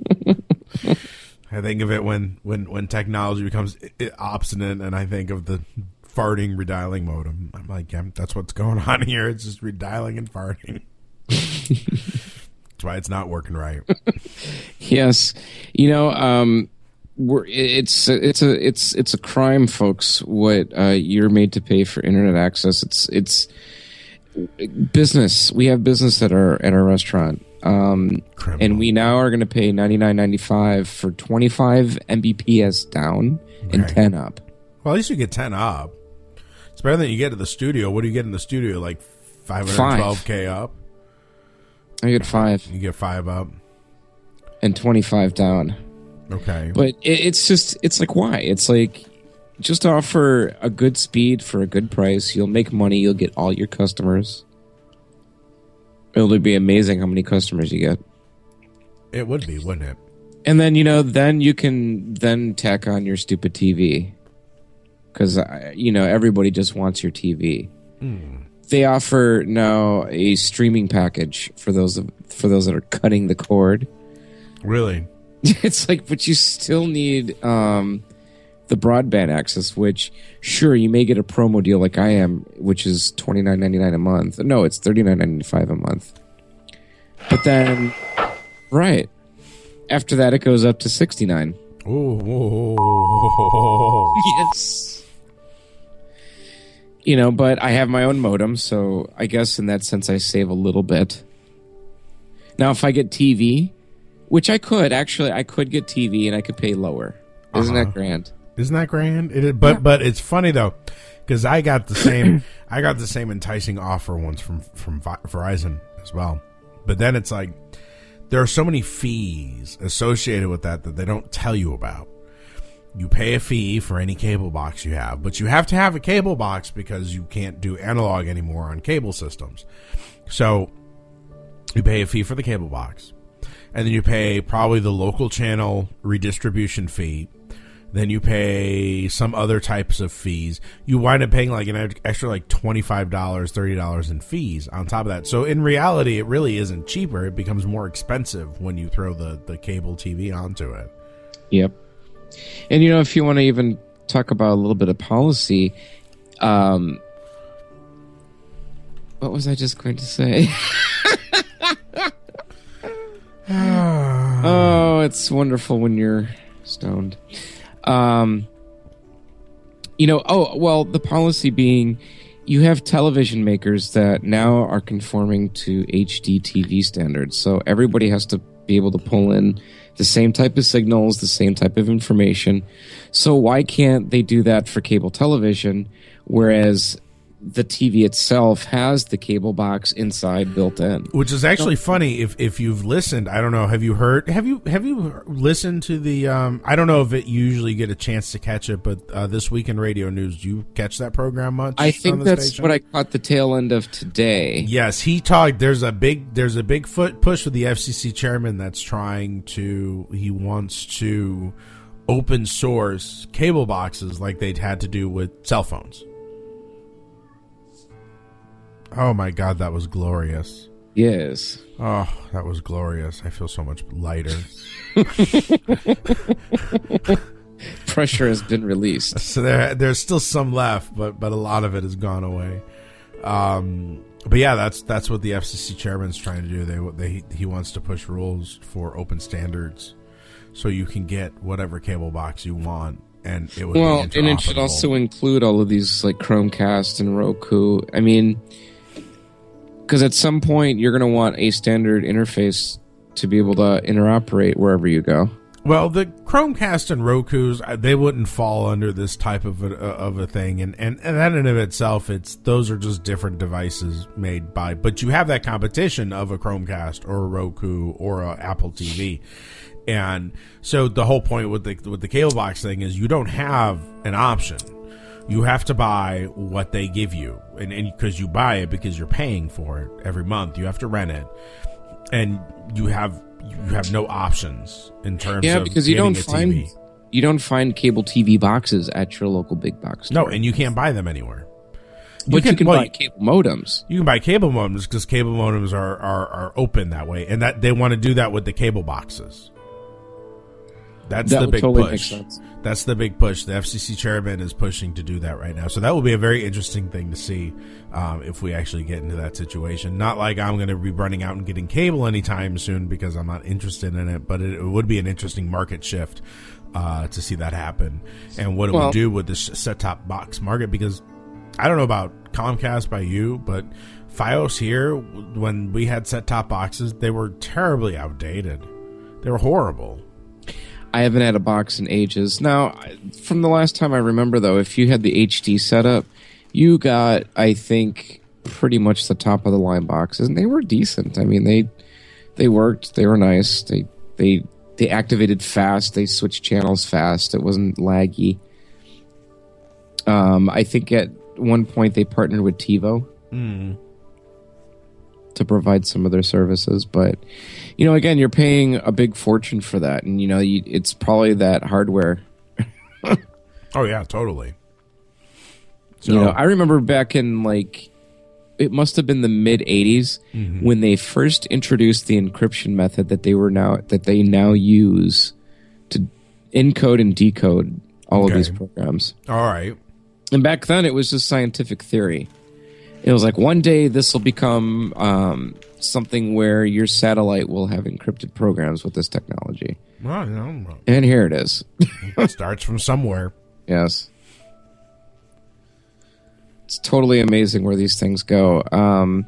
I think of it when when when technology becomes i- obstinate, and I think of the farting redialing modem. I'm like, yeah, that's what's going on here. It's just redialing and farting. That's why it's not working right. Yes, you know, um, we're, it's it's a it's it's a crime, folks. What uh, you're made to pay for internet access. It's it's business. We have business at our at our restaurant, um, and we now are going to pay ninety-nine ninety-five for twenty-five megabits per second down and Okay. ten up. Well, at least you get ten up. It's better than you get at the studio. What do you get in the studio? Like five hundred twelve K up? I get five. You get five up. And twenty-five down. Okay. But it, it's just, it's like, why? It's like, just offer a good speed for a good price. You'll make money. You'll get all your customers. It'll be amazing how many customers you get. It would be, wouldn't it? And then, you know, then you can then tack on your stupid T V. Because, you know, everybody just wants your T V. Mm. They offer now a streaming package for those of, for those that are cutting the cord. Really? It's like, but you still need um, the broadband access, which, sure, you may get a promo deal like I am, which is twenty-nine ninety-nine a month. No, it's thirty-nine ninety-five a month. But then, right, after that, it goes up to sixty-nine. Oh, yes. You know, but I have my own modem, so I guess in that sense I save a little bit. Now, if I get T V, which I could, actually, I could get T V and I could pay lower. Isn't Uh-huh. that grand? Isn't that grand? It is, but Yeah. but it's funny though, because I got the same I got the same enticing offer once from from Vi- Verizon as well. But then it's like there are so many fees associated with that that they don't tell you about. You pay a fee for any cable box you have, but you have to have a cable box because you can't do analog anymore on cable systems. So you pay a fee for the cable box, and then you pay probably the local channel redistribution fee. Then you pay some other types of fees. You wind up paying like an extra like twenty-five dollars, thirty dollars in fees on top of that. So in reality, it really isn't cheaper. It becomes more expensive when you throw the, the cable T V onto it. Yep. And, you know, if you want to even talk about a little bit of policy, um, what was I just going to say? Oh, it's wonderful when you're stoned. Um, you know, oh, well, the policy being you have television makers that now are conforming to H D T V standards. So everybody has to be able to pull in the same type of signals, the same type of information. So why can't they do that for cable television, whereas the T V itself has the cable box inside built in? Which is actually funny if if you've listened. I don't know. Have you heard? Have you have you listened to the? Um, I don't know if it you usually get a chance to catch it, but uh, This Week in Radio News. Do you catch that program much? I think on the that's station? what I caught the tail end of today. Yes, he talked. There's a big there's a big foot push with the F C C chairman that's trying to. He wants to open source cable boxes like they'd had to do with cell phones. Oh my God, that was glorious. Yes. Oh, that was glorious. I feel so much lighter. Pressure has been released. So there, there's still some left, but but a lot of it has gone away. Um, but yeah, that's that's what the F C C chairman's trying to do. They they he wants to push rules for open standards, so you can get whatever cable box you want, and it would Well, be and it should interoperable. also include all of these like Chromecast and Roku. I mean, because at some point you're going to want a standard interface to be able to interoperate wherever you go. Well, the Chromecast and Roku's, uh, they wouldn't fall under this type of a, of a thing, and, and, and that in and of itself, it's those are just different devices made by, but you have that competition of a Chromecast or a Roku or a Apple T V, and so the whole point with the with the cable box thing is you don't have an option. You have to buy what they give you, and because you buy it because you're paying for it every month, you have to rent it, and you have. You have no options in terms Yeah, of because you getting don't a find T V. you don't find cable T V boxes at your local big box store. No, and you can't buy them anywhere. But you can well, buy cable modems. You can buy cable modems because cable modems are, are, are open that way, and that they want to do that with the cable boxes. That's That the would big totally push. make sense. That's the big push. The F C C chairman is pushing to do that right now. So that will be a very interesting thing to see um, if we actually get into that situation. Not like I'm going to be running out and getting cable anytime soon because I'm not interested in it, but it, it would be an interesting market shift uh, to see that happen and what it Well- would do with this set-top box market. Because I don't know about Comcast by you, but Fios here, when we had set-top boxes, they were terribly outdated. They were horrible. I haven't had a box in ages. Now, from the last time I remember, though, if you had the H D setup, you got, I think, pretty much the top of the line boxes, and they were decent. I mean, they they worked. They were nice. They they they activated fast. They switched channels fast. It wasn't laggy. Um, I think at one point they partnered with TiVo. Mm. to provide some of their services, but you know, again, you're paying a big fortune for that, and you know, you, it's probably that hardware. Oh yeah, totally. So, you know, I remember back in like, it must have been the mid eighties Mhm. when they first introduced the encryption method that they were now that they now use to encode and decode all Okay. of these programs. all right. And back then, it was just scientific theory. It was like one day this will become um, something where your satellite will have encrypted programs with this technology. Well, you know, And here it is. it starts from somewhere. Yes. It's totally amazing where these things go. Um,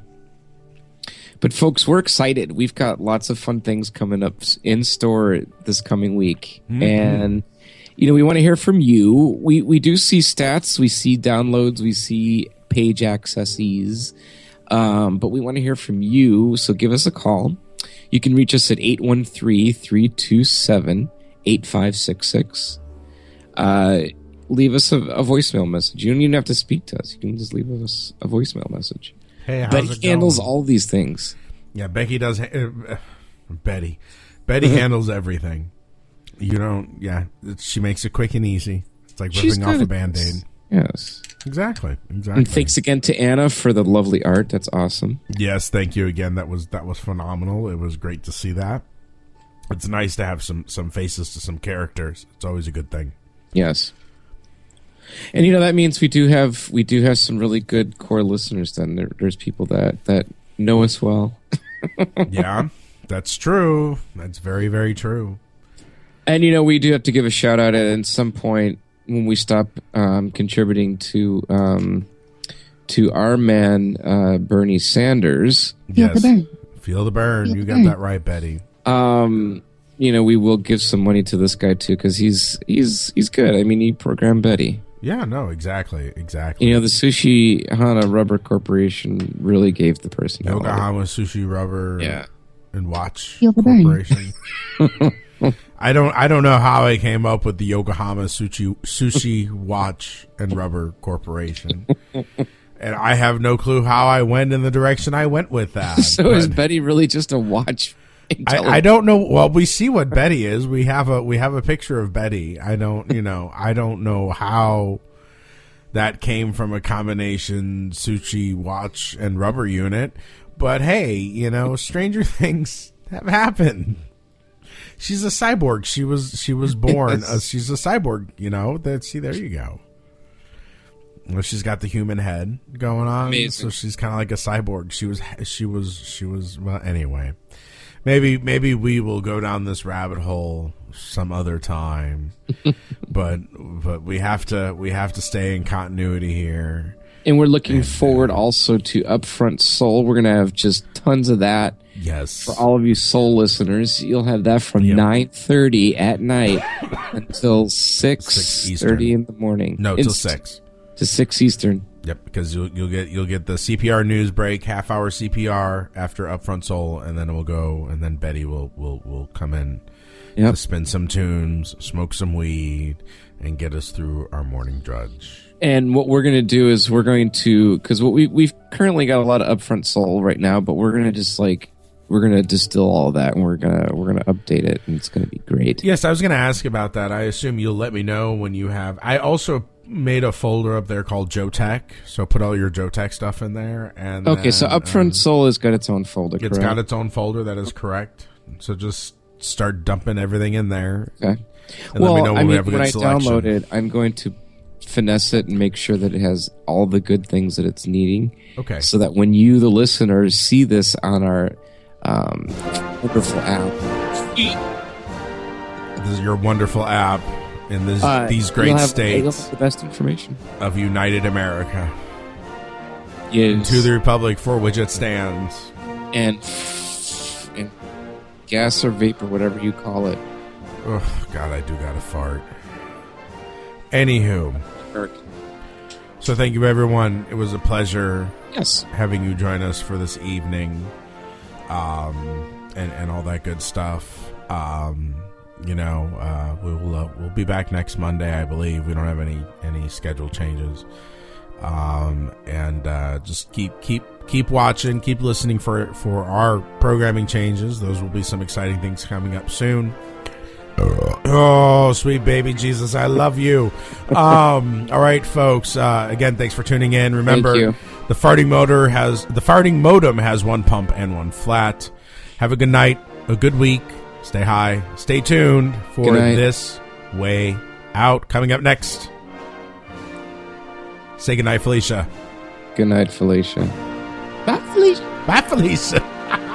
but folks, we're excited. We've got lots of fun things coming up in store this coming week. Mhm. And, you know, we want to hear from you. We, we do see stats. We see downloads. We see page accesses. Um, but we want to hear from you. So give us a call. You can reach us at eight one three, three two seven, eight five six six. Uh, leave us a, a voicemail message. You don't even have to speak to us. You can just leave us a voicemail message. Hey, how's Betty it handles going? all these things. Yeah, Becky does. Uh, uh, Betty, Betty handles everything. You don't. Yeah, it's, she makes it quick and easy. It's like She's ripping off good a at Band-Aid. this. Yes. Exactly. Exactly. And thanks again to Anna for the lovely art. That's awesome. Yes, thank you again. That was that was phenomenal. It was great to see that. It's nice to have some some faces to some characters. It's always a good thing. Yes. And you know that means we do have we do have some really good core listeners. Then there, there's people that that know us well. Yeah, that's true. That's very very true. And you know we do have to give a shout out at some point when we stop um, contributing to um, to our man uh, Bernie Sanders. Yes. Feel the burn. You got that right, Betty. Um, you know we will give some money to this guy too because he's he's he's good. I mean he programmed Betty. Yeah, no, exactly, exactly. You know the Sushi Hana Rubber Corporation really gave the personality. Yokohama Sushi Rubber, Yeah. and Watch Feel the burn. Corporation. I don't, I don't know how I came up with the Yokohama Sushi Sushi Watch and Rubber Corporation, and I have no clue how I went in the direction I went with that. So but is Betty really just a watch? I, I don't know. Well, we see what Betty is. We have a we have a picture of Betty. I don't, you know, I don't know how that came from a combination sushi watch and rubber unit. But hey, you know, stranger things have happened. She's a cyborg. She was she was born. Yes. uh, she's a cyborg. You know. That see, there you go. Well, she's got the human head going on, Amazing. so she's kind of like a cyborg. She was she was she was well. Anyway, maybe maybe we will go down this rabbit hole some other time. but but we have to we have to stay in continuity here. And we're looking forward also to Upfront Soul. We're going to have just tons of that. Yes. For all of you Soul listeners, you'll have that from nine thirty at night until six thirty in the morning. No, It's- till six. To six Eastern. Yep, because you'll you'll get you'll get the C P R news break, half hour C P R after Upfront Soul, and then it will go, and then Betty will will will come in Yep. to spin some tunes, smoke some weed, and get us through our morning drudge. And what we're going to do is we're going to, because what we, we've currently got a lot of Upfront Soul right now, but we're going to just like, we're going to distill all of that and we're going to, we're going to update it and it's going to be great. Yes, I was going to ask about that. I assume you'll let me know when you have. I also made a folder up there called Joe Tech, so put all your Joe Tech stuff in there. And Okay, so then, Upfront um, Soul has got its own folder, It's correct? got its own folder. That is correct. So just start dumping everything in there. Okay. And well, let me know when I we mean, have a when good I selection. download it, I'm going to finesse it and make sure that it has all the good things that it's needing. Okay. So that when you, the listeners, see this on our um, wonderful app, This is your wonderful app in this, Uh, these you'll great have- you'll states have the best information of United America. Yes. And to the republic for which it stands. and and gas or vapor, whatever you call it. Oh, God, I do got to fart. Anywho. So thank you, everyone. It was a pleasure yes. having you join us for this evening um, and, and all that good stuff. Um, you know, uh, we'll, uh, we'll be back next Monday, I believe. We don't have any, any schedule changes. Um, and uh, just keep keep keep watching, keep listening for for our programming changes. Those will be some exciting things coming up soon. Oh, sweet baby Jesus, I love you. Um, all right, folks. Uh, again, thanks for tuning in. Remember, Thank you. the farting motor has the farting modem has one pump and one flat. Have a good night, a good week. Stay high. Stay tuned for This Way Out. Coming up next. Say goodnight, Felicia. Good night, Felicia. Bye, Felicia. Bye, Felicia.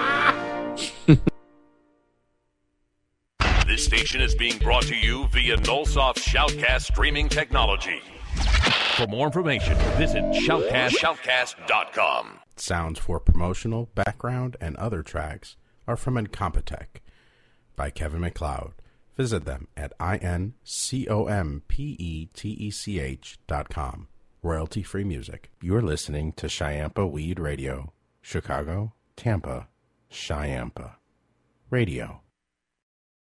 This station is being brought to you via Nullsoft Shoutcast streaming technology. For more information, visit shoutcast shoutcast dot com. Sounds for promotional, background, and other tracks are from Incompetech by Kevin MacLeod. Visit them at I N C O M P E T E C H dot com. Royalty-free music. You're listening to Chiampa Weed Radio. Chicago, Tampa, Chiampa Radio.